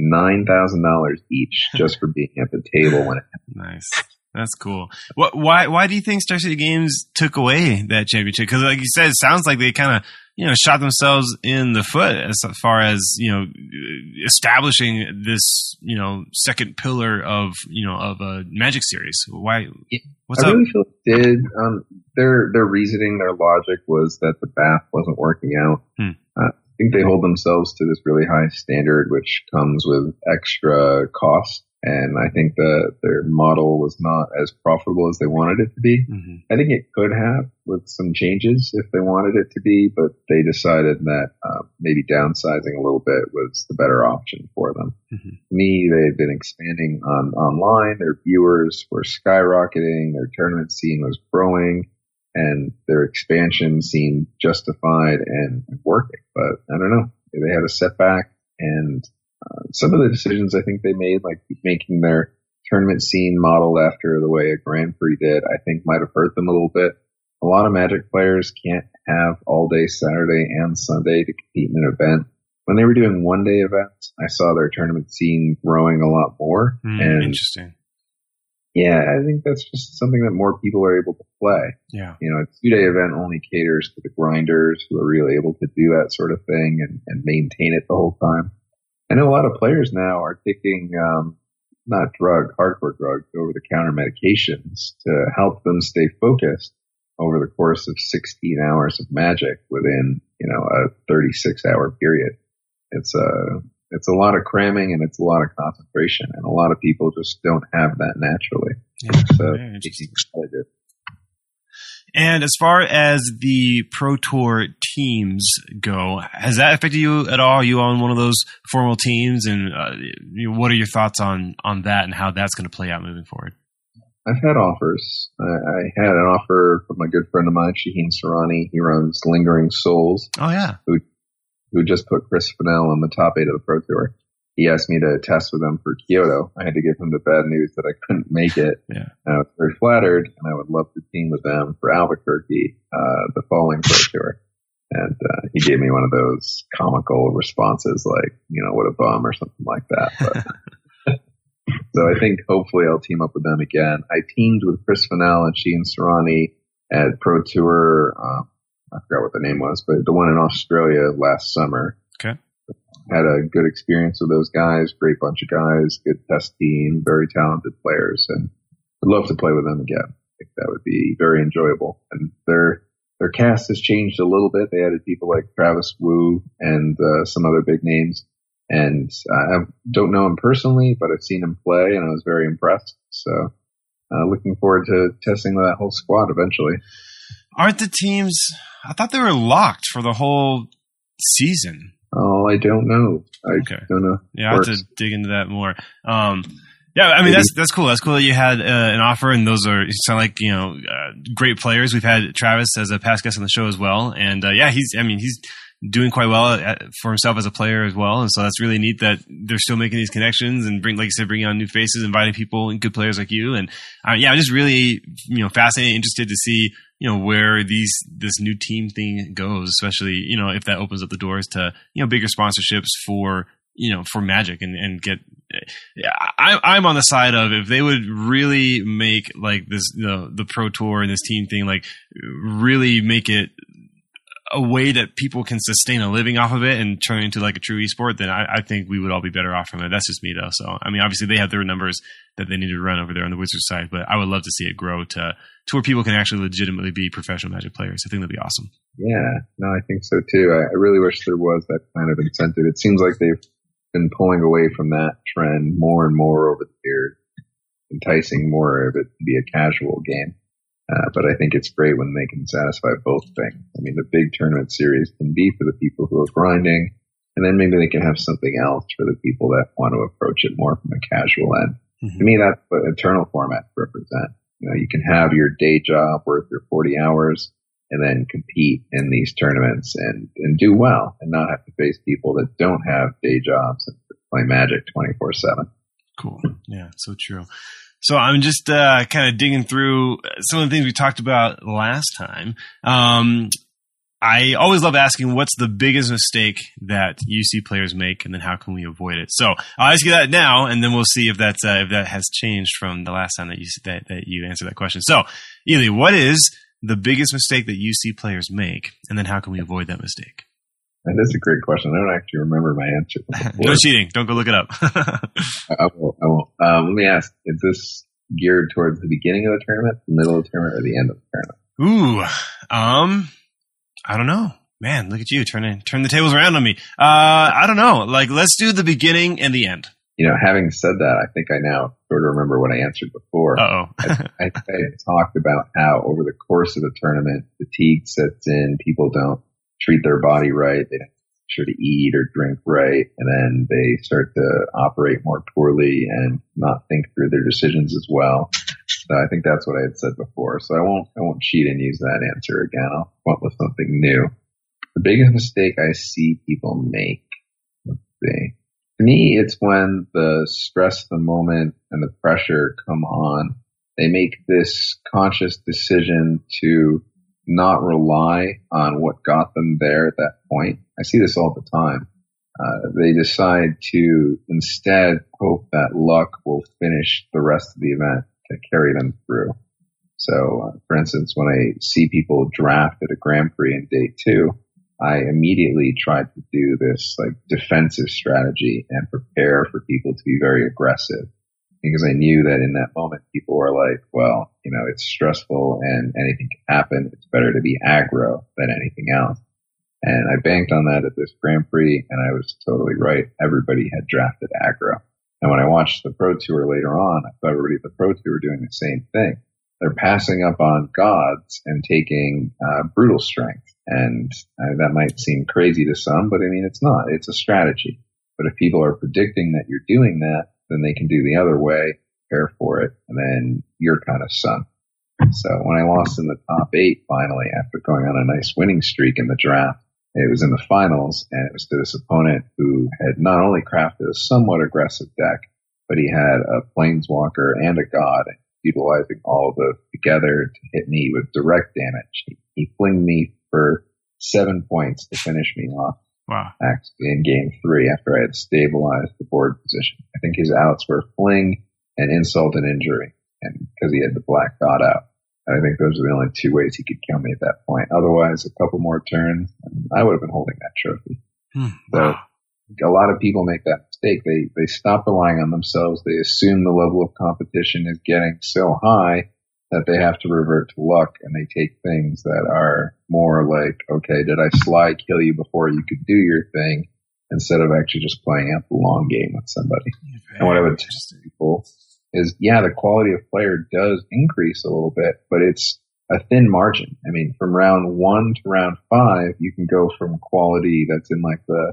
$9,000 each just for being at the table when it happened. Nice. That's cool. Why do you think Star City Games took away that championship? Because, like you said, it sounds like they kind of shot themselves in the foot as far as establishing this second pillar of a Magic series. Why? What's up? I really feel it did. Their reasoning, their logic was that the bath wasn't working out. I think they hold themselves to this really high standard, which comes with extra cost. And I think their model was not as profitable as they wanted it to be. I think it could have with some changes if they wanted it to be, but they decided that maybe downsizing a little bit was the better option for them. To me, they've been expanding online. Their viewers were skyrocketing. Their tournament scene was growing, and their expansion seemed justified and working. But I don't know. They had a setback, and some of the decisions I think they made, like making their tournament scene modeled after the way a Grand Prix did, I think might have hurt them a little bit. A lot of Magic players can't have all day Saturday and Sunday to compete in an event. When they were doing one-day events, I saw their tournament scene growing a lot more. And interesting. Yeah, I think that's just something that more people are able to play. Yeah. A 2-day event only caters to the grinders who are really able to do that sort of thing and maintain it the whole time. I know a lot of players now are taking, not hardcore drugs, over-the-counter medications to help them stay focused over the course of 16 hours of Magic within, a 36-hour period. It's a lot of cramming and it's a lot of concentration, and a lot of people just don't have that naturally. Yeah, so interesting. And as far as the Pro Tour teams go, has that affected you at all? Are you on one of those formal teams, and what are your thoughts on that and how that's going to play out moving forward? I've had offers. I had an offer from a good friend of mine, Shaheen Sarani. He runs Lingering Souls. Oh, yeah. Who just put Chris Fennell on the top 8 of the Pro Tour. He asked me to test with him for Kyoto. I had to give him the bad news that I couldn't make it. Yeah. I was very flattered, and I would love to team with them for Albuquerque, the following Pro Tour. And he gave me one of those comical responses like, what a bum or something like that. But so I think hopefully I'll team up with them again. I teamed with Chris Fennell and Shaheen Sarani at Pro Tour. I forgot what the name was, but the one in Australia last summer. Okay. had a good experience with those guys, great bunch of guys, good test team, very talented players, and I'd love to play with them again. I think that would be very enjoyable. And their cast has changed a little bit. They added people like Travis Wu and some other big names. And I don't know him personally, but I've seen him play, and I was very impressed. So looking forward to testing that whole squad eventually. Aren't the teams – I thought they were locked for the whole season. Oh, I don't know. I don't know. Yeah, I have to dig into that more. Yeah, I mean, that's cool. That's cool that you had an offer, and those sound like, great players. We've had Travis as a past guest on the show as well. And he's doing quite well for himself as a player as well. And so that's really neat that they're still making these connections and like you said, bringing on new faces, inviting people and good players like you. And I'm just really, fascinated, interested to see, where this new team thing goes, especially, if that opens up the doors to, bigger sponsorships for Magic and get, I'm on the side of if they would really make like this, the Pro Tour and this team thing, like really make it a way that people can sustain a living off of it and turn it into like a true esport, then I think we would all be better off from it. That's just me though. So, I mean, obviously they have their numbers that they need to run over there on the Wizards side, but I would love to see it grow to where people can actually legitimately be professional Magic players. I think that'd be awesome. Yeah, no, I think so too. I really wish there was that kind of incentive. It seems like they've been pulling away from that trend more and more over the years, enticing more of it to be a casual game. But I think it's great when they can satisfy both things. I mean, the big tournament series can be for the people who are grinding, and then maybe they can have something else for the people that want to approach it more from a casual end. Mm-hmm. To me, that's what Eternal formats represent. You can have your day job worth your 40 hours and then compete in these tournaments and do well and not have to face people that don't have day jobs and play Magic 24/7. Cool. Yeah, so true. So I'm just kind of digging through some of the things we talked about last time. I always love asking what's the biggest mistake that you see players make, and then how can we avoid it? So I'll ask you that now, and then we'll see if that has changed from the last time that you answered that question. So, Ely, what is the biggest mistake that you see players make, and then how can we avoid that mistake? That is a great question. I don't actually remember my answer before. No cheating. Don't go look it up. I won't. Let me ask, is this geared towards the beginning of the tournament, the middle of the tournament, or the end of the tournament? I don't know. Man, look at you. Turn the tables around on me. I don't know. Like, let's do the beginning and the end. Having said that, I think I now sort of remember what I answered before. Uh-oh. I talked about how over the course of the tournament, fatigue sets in, people don't treat their body right, they don't make sure to eat or drink right, and then they start to operate more poorly and not think through their decisions as well. So I think that's what I had said before. So I won't cheat and use that answer again. I'll come up with something new. The biggest mistake I see people make, let's see. To me, it's when the stress of the moment and the pressure come on. They make this conscious decision to not rely on what got them there at that point. I see this all the time. They decide to instead hope that luck will finish the rest of the event to carry them through. So, for instance, when I see people draft at a Grand Prix in day 2, I immediately try to do this like defensive strategy and prepare for people to be very aggressive. Because I knew that in that moment, people were like, well, it's stressful and anything can happen. It's better to be aggro than anything else. And I banked on that at this Grand Prix, and I was totally right. Everybody had drafted aggro. And when I watched the Pro Tour later on, I saw everybody at the Pro Tour doing the same thing. They're passing up on gods and taking brutal strength. And that might seem crazy to some, but I mean, it's not. It's a strategy. But if people are predicting that you're doing that, then they can do the other way, prepare for it, and then you're kind of sunk. So when I lost in the top 8 finally, after going on a nice winning streak in the draft, it was in the finals, and it was to this opponent who had not only crafted a somewhat aggressive deck, but he had a planeswalker and a god, utilizing all of those together to hit me with direct damage. He flinged me for 7 points to finish me off. Wow. Actually, in game 3, after I had stabilized the board position. I think his outs were fling and insult and injury, and because he had the black god out. And I think those are the only 2 ways he could kill me at that point. Otherwise, a couple more turns, and I would have been holding that trophy. Wow. a lot of people make that mistake. They stop relying on themselves. They assume the level of competition is getting so high that they have to revert to luck, and they take things that are more like, okay, did I sly kill you before you could do your thing, instead of actually just playing out the long game with somebody. And what I would tell people is, yeah, the quality of player does increase a little bit, but it's a thin margin. I mean, from round 1 to round 5, you can go from quality that's in like the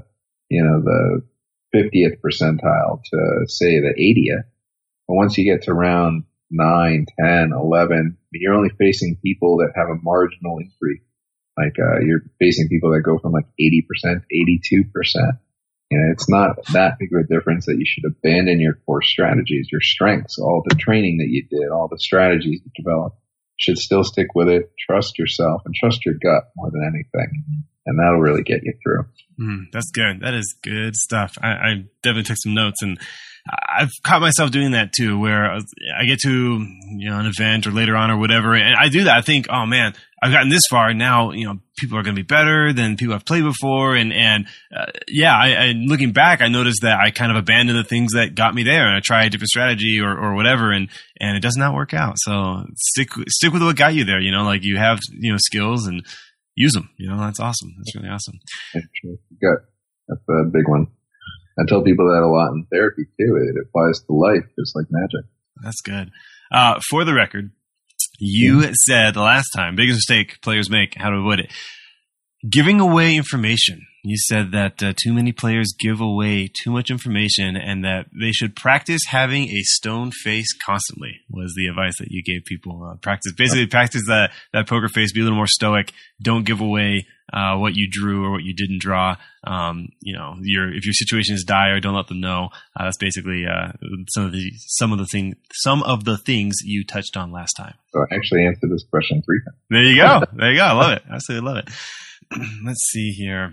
50th percentile to say the 80th. But once you get to round 9, 10, 11, you're only facing people that have a marginal increase. Like, you're facing people that go from like 80% to 82%. It's not that big of a difference that you should abandon your core strategies, your strengths, all the training that you did, all the strategies you developed. You should still stick with it. Trust yourself and trust your gut more than anything. And that'll really get you through. That's good. That is good stuff. I definitely took some notes, and I've caught myself doing that too, where I get to, an event or later on or whatever, and I do that. I think, oh man, I've gotten this far. Now, people are going to be better than people I've played before. And looking back, I noticed that I kind of abandoned the things that got me there, and I tried a different strategy or whatever, and it does not work out. So stick with what got you there. Like you have, skills, and use them. That's awesome. That's really awesome. That's a big one. I tell people that a lot in therapy too. It applies to life just like magic. That's good. For the record, you said the last time, biggest mistake players make, how to avoid it. Giving away information. You said that too many players give away too much information, and that they should practice having a stone face constantly, was the advice that you gave people. Practice that poker face, be a little more stoic. Don't give away what you drew or what you didn't draw. If your situation is dire, don't let them know. That's basically some of the things you touched on last time. So I actually answered this question 3 times. There you go. I love it. Absolutely love it. Let's see here.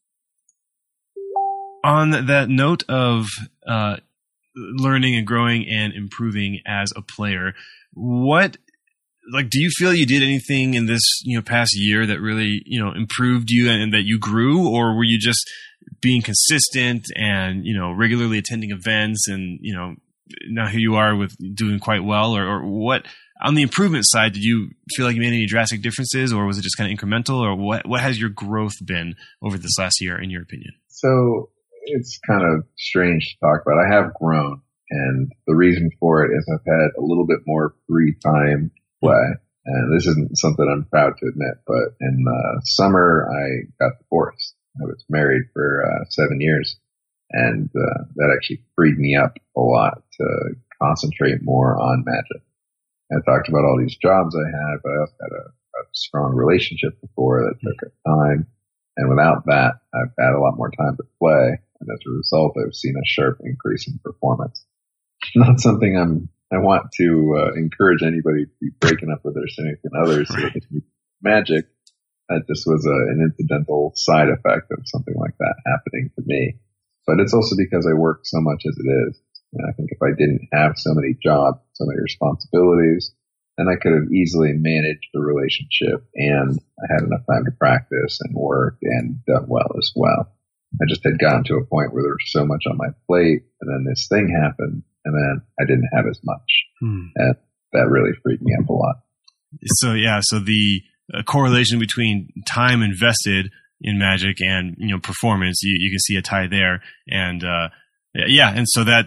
On that note of learning and growing and improving as a player, do you feel you did anything in this past year that really improved you and that you grew, or were you just being consistent and regularly attending events and now here you are with doing quite well, or what? On the improvement side, did you feel like you made any drastic differences, or was it just kind of incremental, or what has your growth been over this last year, in your opinion? So it's kind of strange to talk about. I have grown, and the reason for it is I've had a little bit more free time to play. And this isn't something I'm proud to admit, but in the summer I got divorced. I was married for 7 years, and that actually freed me up a lot to concentrate more on magic. I talked about all these jobs I had, but I also had a strong relationship before that took time. And without that, I've had a lot more time to play. And as a result, I've seen a sharp increase in performance. Not something I want to encourage anybody to be breaking up with their significant others so they can magic. That just was an incidental side effect of something like that happening to me. But it's also because I work so much as it is. And I think if I didn't have so many jobs, so many responsibilities, then I could have easily managed the relationship, and I had enough time to practice and work and done well as well. I just had gotten to a point where there was so much on my plate, and then this thing happened, and then I didn't have as much. And that really freaked me up a lot. So the correlation between time invested in magic and performance, you can see a tie there. And and so that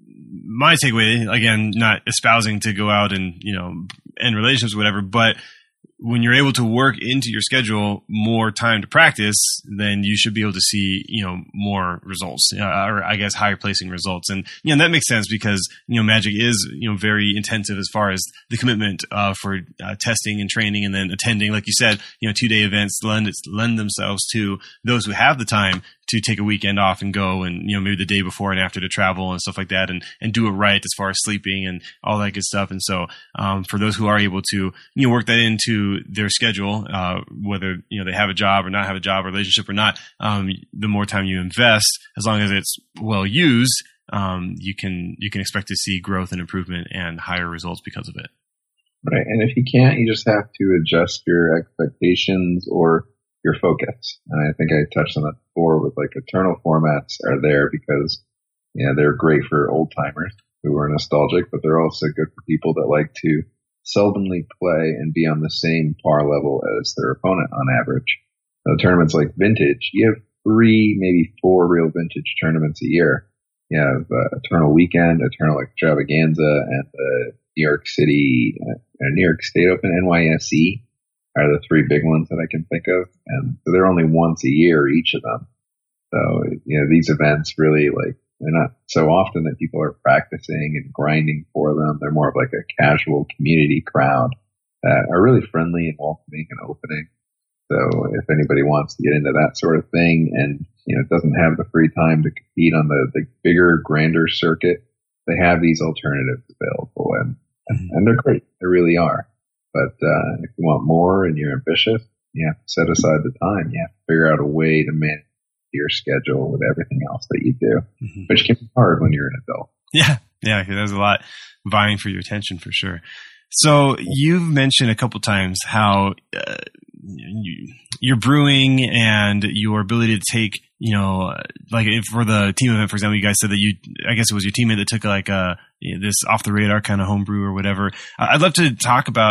my takeaway, again, not espousing to go out and end relationships or whatever, but when you're able to work into your schedule more time to practice, then you should be able to see, more results, or I guess higher placing results. And, that makes sense because, magic is, very intensive as far as the commitment, for testing and training, and then attending, like you said, 2-day events lend themselves to those who have the time to take a weekend off and go, and maybe the day before and after to travel and stuff like that, and do it right as far as sleeping and all that good stuff. And so for those who are able to work that into their schedule, whether they have a job or not have a job, relationship or not, the more time you invest, as long as it's well used, you can expect to see growth and improvement and higher results because of it. Right, and if you can't, you just have to adjust your expectations or your focus. And I think I touched on that before with like eternal formats are there because, they're great for old timers who are nostalgic, but they're also good for people that like to seldomly play and be on the same par level as their opponent on average. So tournaments like Vintage, you have 3, maybe 4 real Vintage tournaments a year. You have Eternal Weekend, Eternal Extravaganza, and the New York City, New York State Open, NYSE are the 3 big ones that I can think of. And so they're only once a year, each of them. So, these events really they're not so often that people are practicing and grinding for them. They're more of like a casual community crowd that are really friendly and welcoming and opening. So if anybody wants to get into that sort of thing and, doesn't have the free time to compete on the bigger, grander circuit, they have these alternatives available and they're great. They really are. But, if you want more and you're ambitious, you have to set aside the time. You have to figure out a way to manage your schedule with everything else that you do, which can be hard when you're an adult. Yeah. There's a lot vying for your attention for sure. So you've mentioned a couple times how your brewing and your ability to take, like for the team event, for example, you guys said that I guess it was your teammate that took like this off the radar kind of homebrew or whatever. I'd love to talk about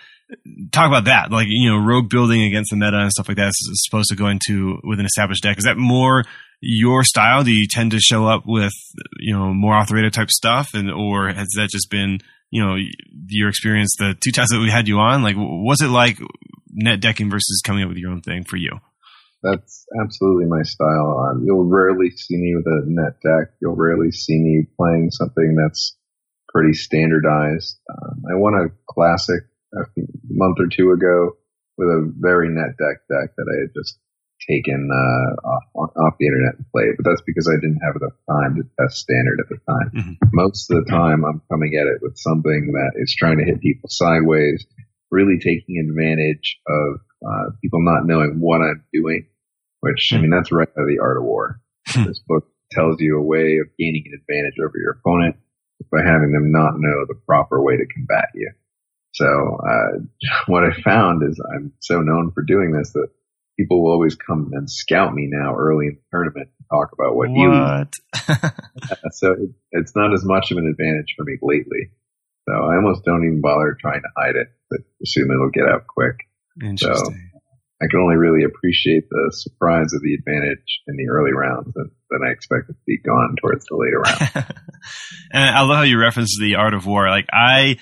that, like, rogue building against the meta and stuff like that is supposed to go into with an established deck. Is that more your style? Do you tend to show up with, more off the radar type stuff, or has that just been, your experience the 2 times that we had you on? Like, what's it like net decking versus coming up with your own thing for you? That's absolutely my style. You'll rarely see me with a net deck. You'll rarely see me playing something that's pretty standardized. I won a classic a month or 2 ago with a very net deck that I had just taken off the internet and played, but that's because I didn't have enough time to test standard at the time. Mm-hmm. Most of the time I'm coming at it with something that is trying to hit people sideways, really taking advantage of people not knowing what I'm doing, which, that's right out of the Art of War. This book tells you a way of gaining an advantage over your opponent by having them not know the proper way to combat you. So what I found is I'm so known for doing this that people will always come and scout me now early in the tournament and talk about what you eat. So it's not as much of an advantage for me lately. So I almost don't even bother trying to hide it, but assume it'll get out quick. Interesting. So I can only really appreciate the surprise of the advantage in the early rounds, and then I expect it to be gone towards the later rounds. And I love how you reference the Art of War. Like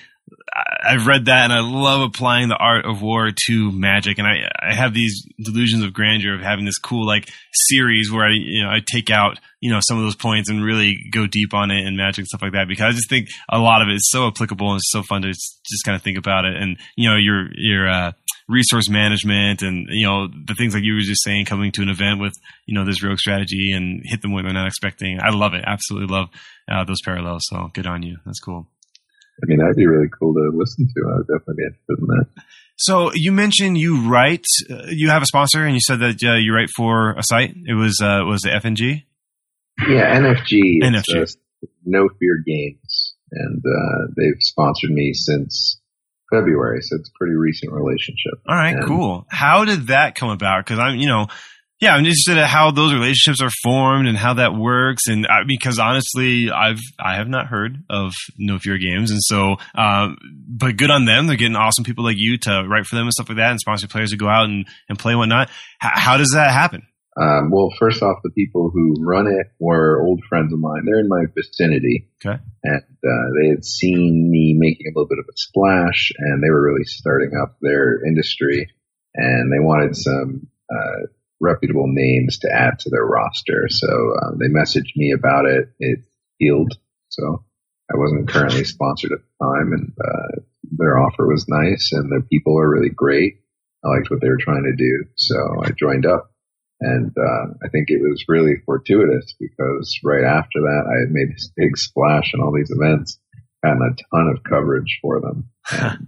I've read that, and I love applying the Art of War to Magic. And I have these delusions of grandeur of having this cool like series where I take out some of those points and really go deep on it in Magic and stuff like that, because I just think a lot of it is so applicable and it's so fun to just kind of think about it. And your resource management and the things like you were just saying, coming to an event with this rogue strategy and hit them when they're not expecting. I love it. Absolutely love those parallels. So good on you. That's cool. That'd be really cool to listen to. I would definitely be interested in that. So you mentioned you write, you have a sponsor, and you said that you write for a site. It was the FNG? Yeah, NFG. It's No Fear Games, and they've sponsored me since February, so it's a pretty recent relationship. All right, cool. How did that come about? Because I'm interested in how those relationships are formed and how that works. And because honestly, I have not heard of No Fear Games. And so, but good on them. They're getting awesome people like you to write for them and stuff like that and sponsor players to go out and play and whatnot. How does that happen? Well, first off, the people who run it were old friends of mine. They're in my vicinity. Okay. And they had seen me making a little bit of a splash, and they were really starting up their industry, and they wanted some reputable names to add to their roster. So they messaged me about it. It healed. So I wasn't currently sponsored at the time, and their offer was nice, and their people are really great. I liked what they were trying to do, so I joined up. And I think it was really fortuitous because right after that, I had made this big splash in all these events, gotten a ton of coverage for them. And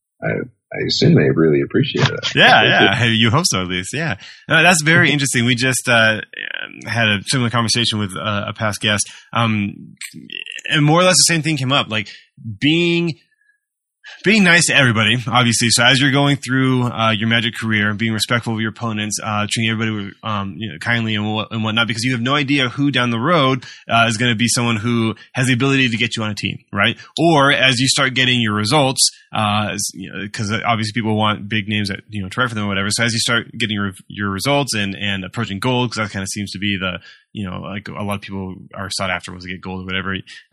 I assume they really appreciated it. Yeah. You hope so, at least. Yeah. No, that's very interesting. We just had a similar conversation with a past guest, and more or less the same thing came up. Like being Being nice to everybody, obviously. So as you're going through your Magic career, being respectful of your opponents, treating everybody kindly and whatnot, because you have no idea who down the road is going to be someone who has the ability to get you on a team, right? Or as you start getting your results, because obviously people want big names that to write for them or whatever. So as you start getting your results and approaching gold, because that kind of seems to be the like a lot of people are sought after was to get gold or whatever.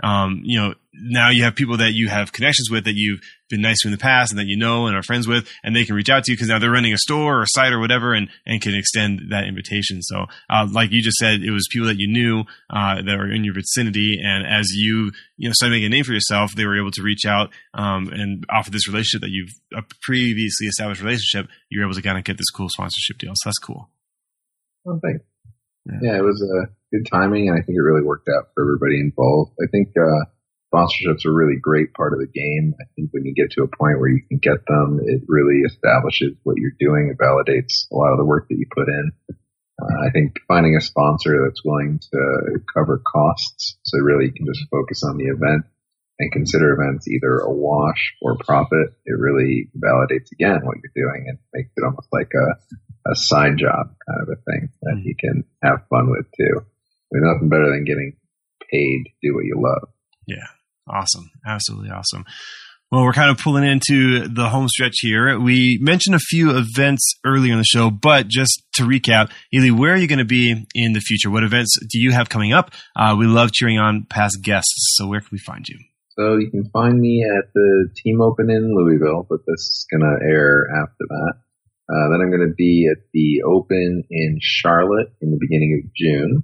Now you have people that you have connections with that you've been nice to in the past and that and are friends with, and they can reach out to you because now they're running a store or a site or whatever and can extend that invitation. So like you just said, it was people that you knew that are in your vicinity, and as you started making a name for yourself, they were able to reach out and offer this relationship that you've a previously established relationship. You were able to kind of get this cool sponsorship deal. So that's cool. Well, thanks. Yeah, it was good timing, and I think it really worked out for everybody involved. I think sponsorships are a really great part of the game. I think when you get to a point where you can get them, it really establishes what you're doing. It validates a lot of the work that you put in. I think finding a sponsor that's willing to cover costs, so really you can just focus on the event and consider events either a wash or profit, it really validates again what you're doing and makes it almost like a side job kind of a thing that you can have fun with too. There's nothing better than getting paid to do what you love. Yeah. Awesome. Absolutely awesome. Well, we're kind of pulling into the home stretch here. We mentioned a few events earlier in the show, but just to recap, Ely, where are you going to be in the future? What events do you have coming up? We love cheering on past guests. So where can we find you? So you can find me at the Team Open in Louisville, but this is going to air after that. Then I'm going to be at the Open in Charlotte in the beginning of June.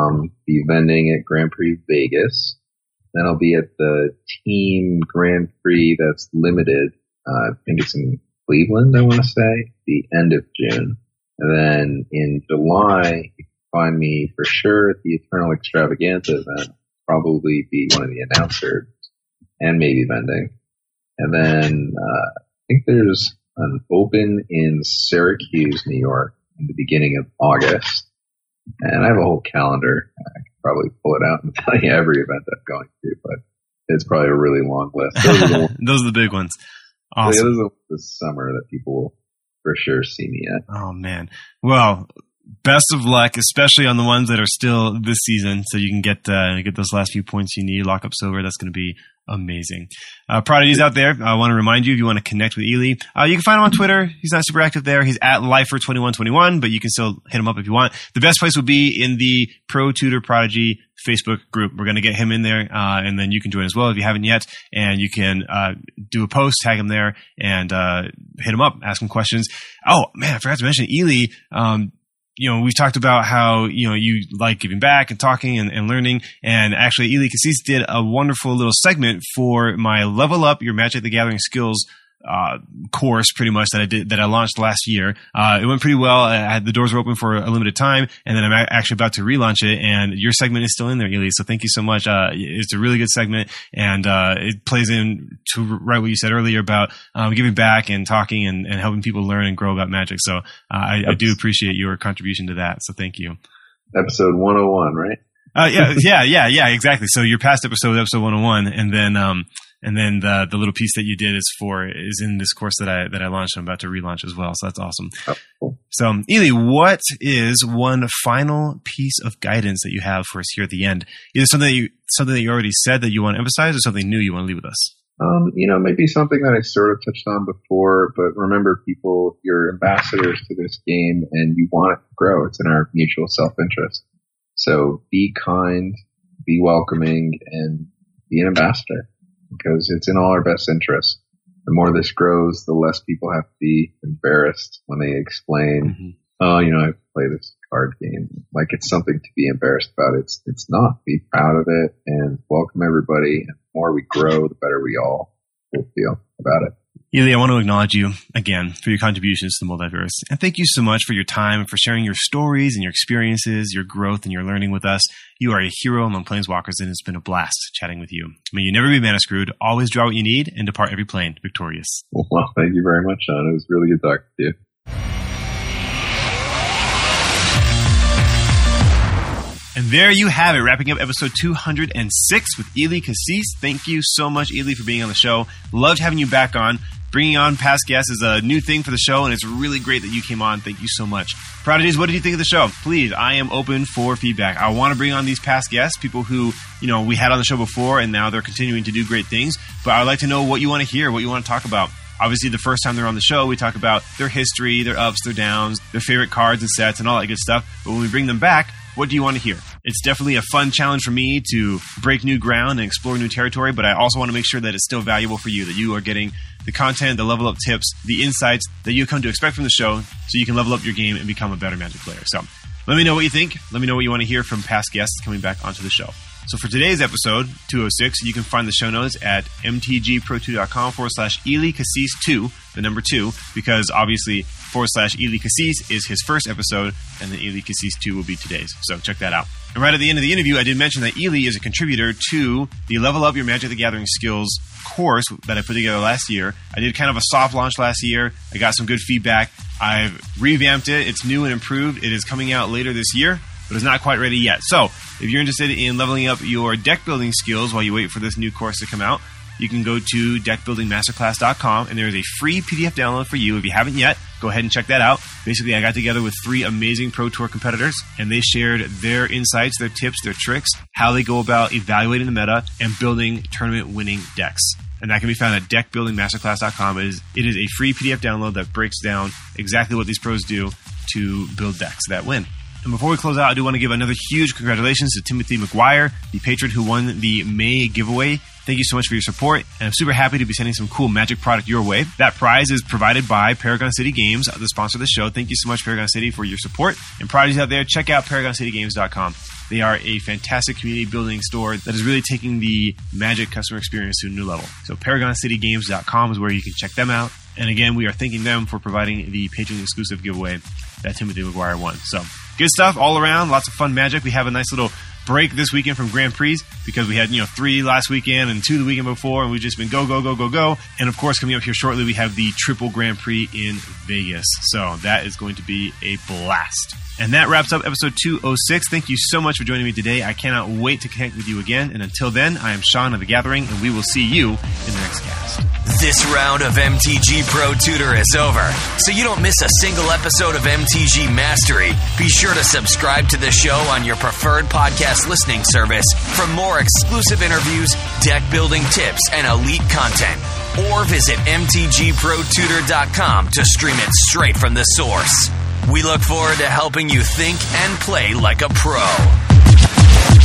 Be vending at Grand Prix Vegas. Then I'll be at the Team Grand Prix that's limited. I think it's in Cleveland, I want to say, the end of June. And then in July, you can find me for sure at the Eternal Extravaganza event. Probably be one of the announcers and maybe vending. And then I think there's an Open in Syracuse, New York in the beginning of August. And I have a whole calendar. I can probably pull it out and tell you every event I'm going to, but it's probably a really long list. Those are the big ones. Awesome. So yeah, those are this summer that people will for sure see me at. Oh, man. Well, best of luck, especially on the ones that are still this season, so you can get those last few points you need, lock up silver. That's going to be amazing. Prodigies out there, I want to remind you, if you want to connect with Ely, you can find him on Twitter. He's not super active there. He's at Lifer2121, but you can still hit him up if you want. The best place would be in the Pro Tutor Prodigy Facebook group. We're going to get him in there, and then you can join as well if you haven't yet, and you can do a post, tag him there, and hit him up, ask him questions. Oh, man, I forgot to mention Ely. We've talked about how, you like giving back and talking and learning. And actually, Ely Cassis did a wonderful little segment for my Level Up Your Magic the Gathering Skills course, pretty much, that I launched last year. It went pretty well. The doors were open for a limited time, and then I'm actually about to relaunch it, and your segment is still in there, Ely. So thank you so much. It's a really good segment, and it plays in to right what you said earlier about giving back and talking and helping people learn and grow about Magic. So I do appreciate your contribution to that. So thank you. Episode 101, right? Yeah, exactly. So your past episode 101, and then the little piece that you did is in this course that I launched. I'm about to relaunch as well. So that's awesome. Oh, cool. So Ely, what is one final piece of guidance that you have for us here at the end? Either something that you already said that you want to emphasize, or something new you want to leave with us? Maybe something that I sort of touched on before, but remember, people, you're ambassadors to this game and you want it to grow. It's in our mutual self-interest. So be kind, be welcoming, and be an ambassador, because it's in all our best interest. The more this grows, the less people have to be embarrassed when they explain, I play this card game. Like, it's something to be embarrassed about. It's not. Be proud of it and welcome everybody. And the more we grow, the better we all will feel about it. Ely, I want to acknowledge you again for your contributions to the Multiverse. And thank you so much for your time and for sharing your stories and your experiences, your growth, and your learning with us. You are a hero among Planeswalkers, and it's been a blast chatting with you. May you never be mana screwed, always draw what you need, and depart every plane victorious. Well, thank you very much, Sean. It was really good talking to you. And there you have it, wrapping up episode 206 with Ely Cassis. Thank you so much, Ely, for being on the show. Loved having you back on. Bringing on past guests is a new thing for the show, and it's really great that you came on. Thank you so much. Prodigies, what did you think of the show? Please, I am open for feedback. I want to bring on these past guests, people who, we had on the show before, and now they're continuing to do great things. But I'd like to know what you want to hear, what you want to talk about. Obviously, the first time they're on the show, we talk about their history, their ups, their downs, their favorite cards and sets, and all that good stuff. But when we bring them back, what do you want to hear? It's definitely a fun challenge for me to break new ground and explore new territory, but I also want to make sure that it's still valuable for you, that you are getting the content, the level up tips, the insights that you come to expect from the show so you can level up your game and become a better Magic player. So let me know what you think. Let me know what you want to hear from past guests coming back onto the show. So for today's episode, 206, you can find the show notes at mtgpro2.com/Ely Cassis 2, the number 2, because obviously /Ely Cassis is his first episode, and then Ely Cassis 2 will be today's. So check that out. And right at the end of the interview, I did mention that Ely is a contributor to the Level Up Your Magic the Gathering Skills course that I put together last year. I did kind of a soft launch last year. I got some good feedback. I've revamped it. It's new and improved. It is coming out later this year, but it's not quite ready yet. So if you're interested in leveling up your deck building skills while you wait for this new course to come out, you can go to deckbuildingmasterclass.com, and there is a free PDF download for you. If you haven't yet, go ahead and check that out. Basically, I got together with 3 amazing Pro Tour competitors, and they shared their insights, their tips, their tricks, how they go about evaluating the meta and building tournament-winning decks. And that can be found at deckbuildingmasterclass.com. It is a free PDF download that breaks down exactly what these pros do to build decks that win. And before we close out, I do want to give another huge congratulations to Timothy McGuire, the patron who won the May giveaway. Thank you so much for your support, and I'm super happy to be sending some cool Magic product your way. That prize is provided by Paragon City Games, the sponsor of the show. Thank you so much, Paragon City, for your support. And Prodigies out there, check out ParagonCityGames.com. They are a fantastic community building store that is really taking the Magic customer experience to a new level. So ParagonCityGames.com is where you can check them out. And again, we are thanking them for providing the patron exclusive giveaway that Timothy McGuire won. So good stuff all around, lots of fun Magic. We have a nice little break this weekend from Grand Prix because we had 3 last weekend and 2 the weekend before, and we've just been go. And of course, coming up here shortly, we have the Triple Grand Prix in Vegas. So that is going to be a blast. And that wraps up episode 206. Thank you so much for joining me today. I cannot wait to connect with you again. And until then, I am Sean of The Gathering, and we will see you in the next cast. This round of MTG Pro Tutor is over, so you don't miss a single episode of MTG Mastery. Be sure to subscribe to the show on your preferred podcast listening service for more exclusive interviews, deck building tips, and elite content. Or visit mtgprotutor.com to stream it straight from the source. We look forward to helping you think and play like a pro.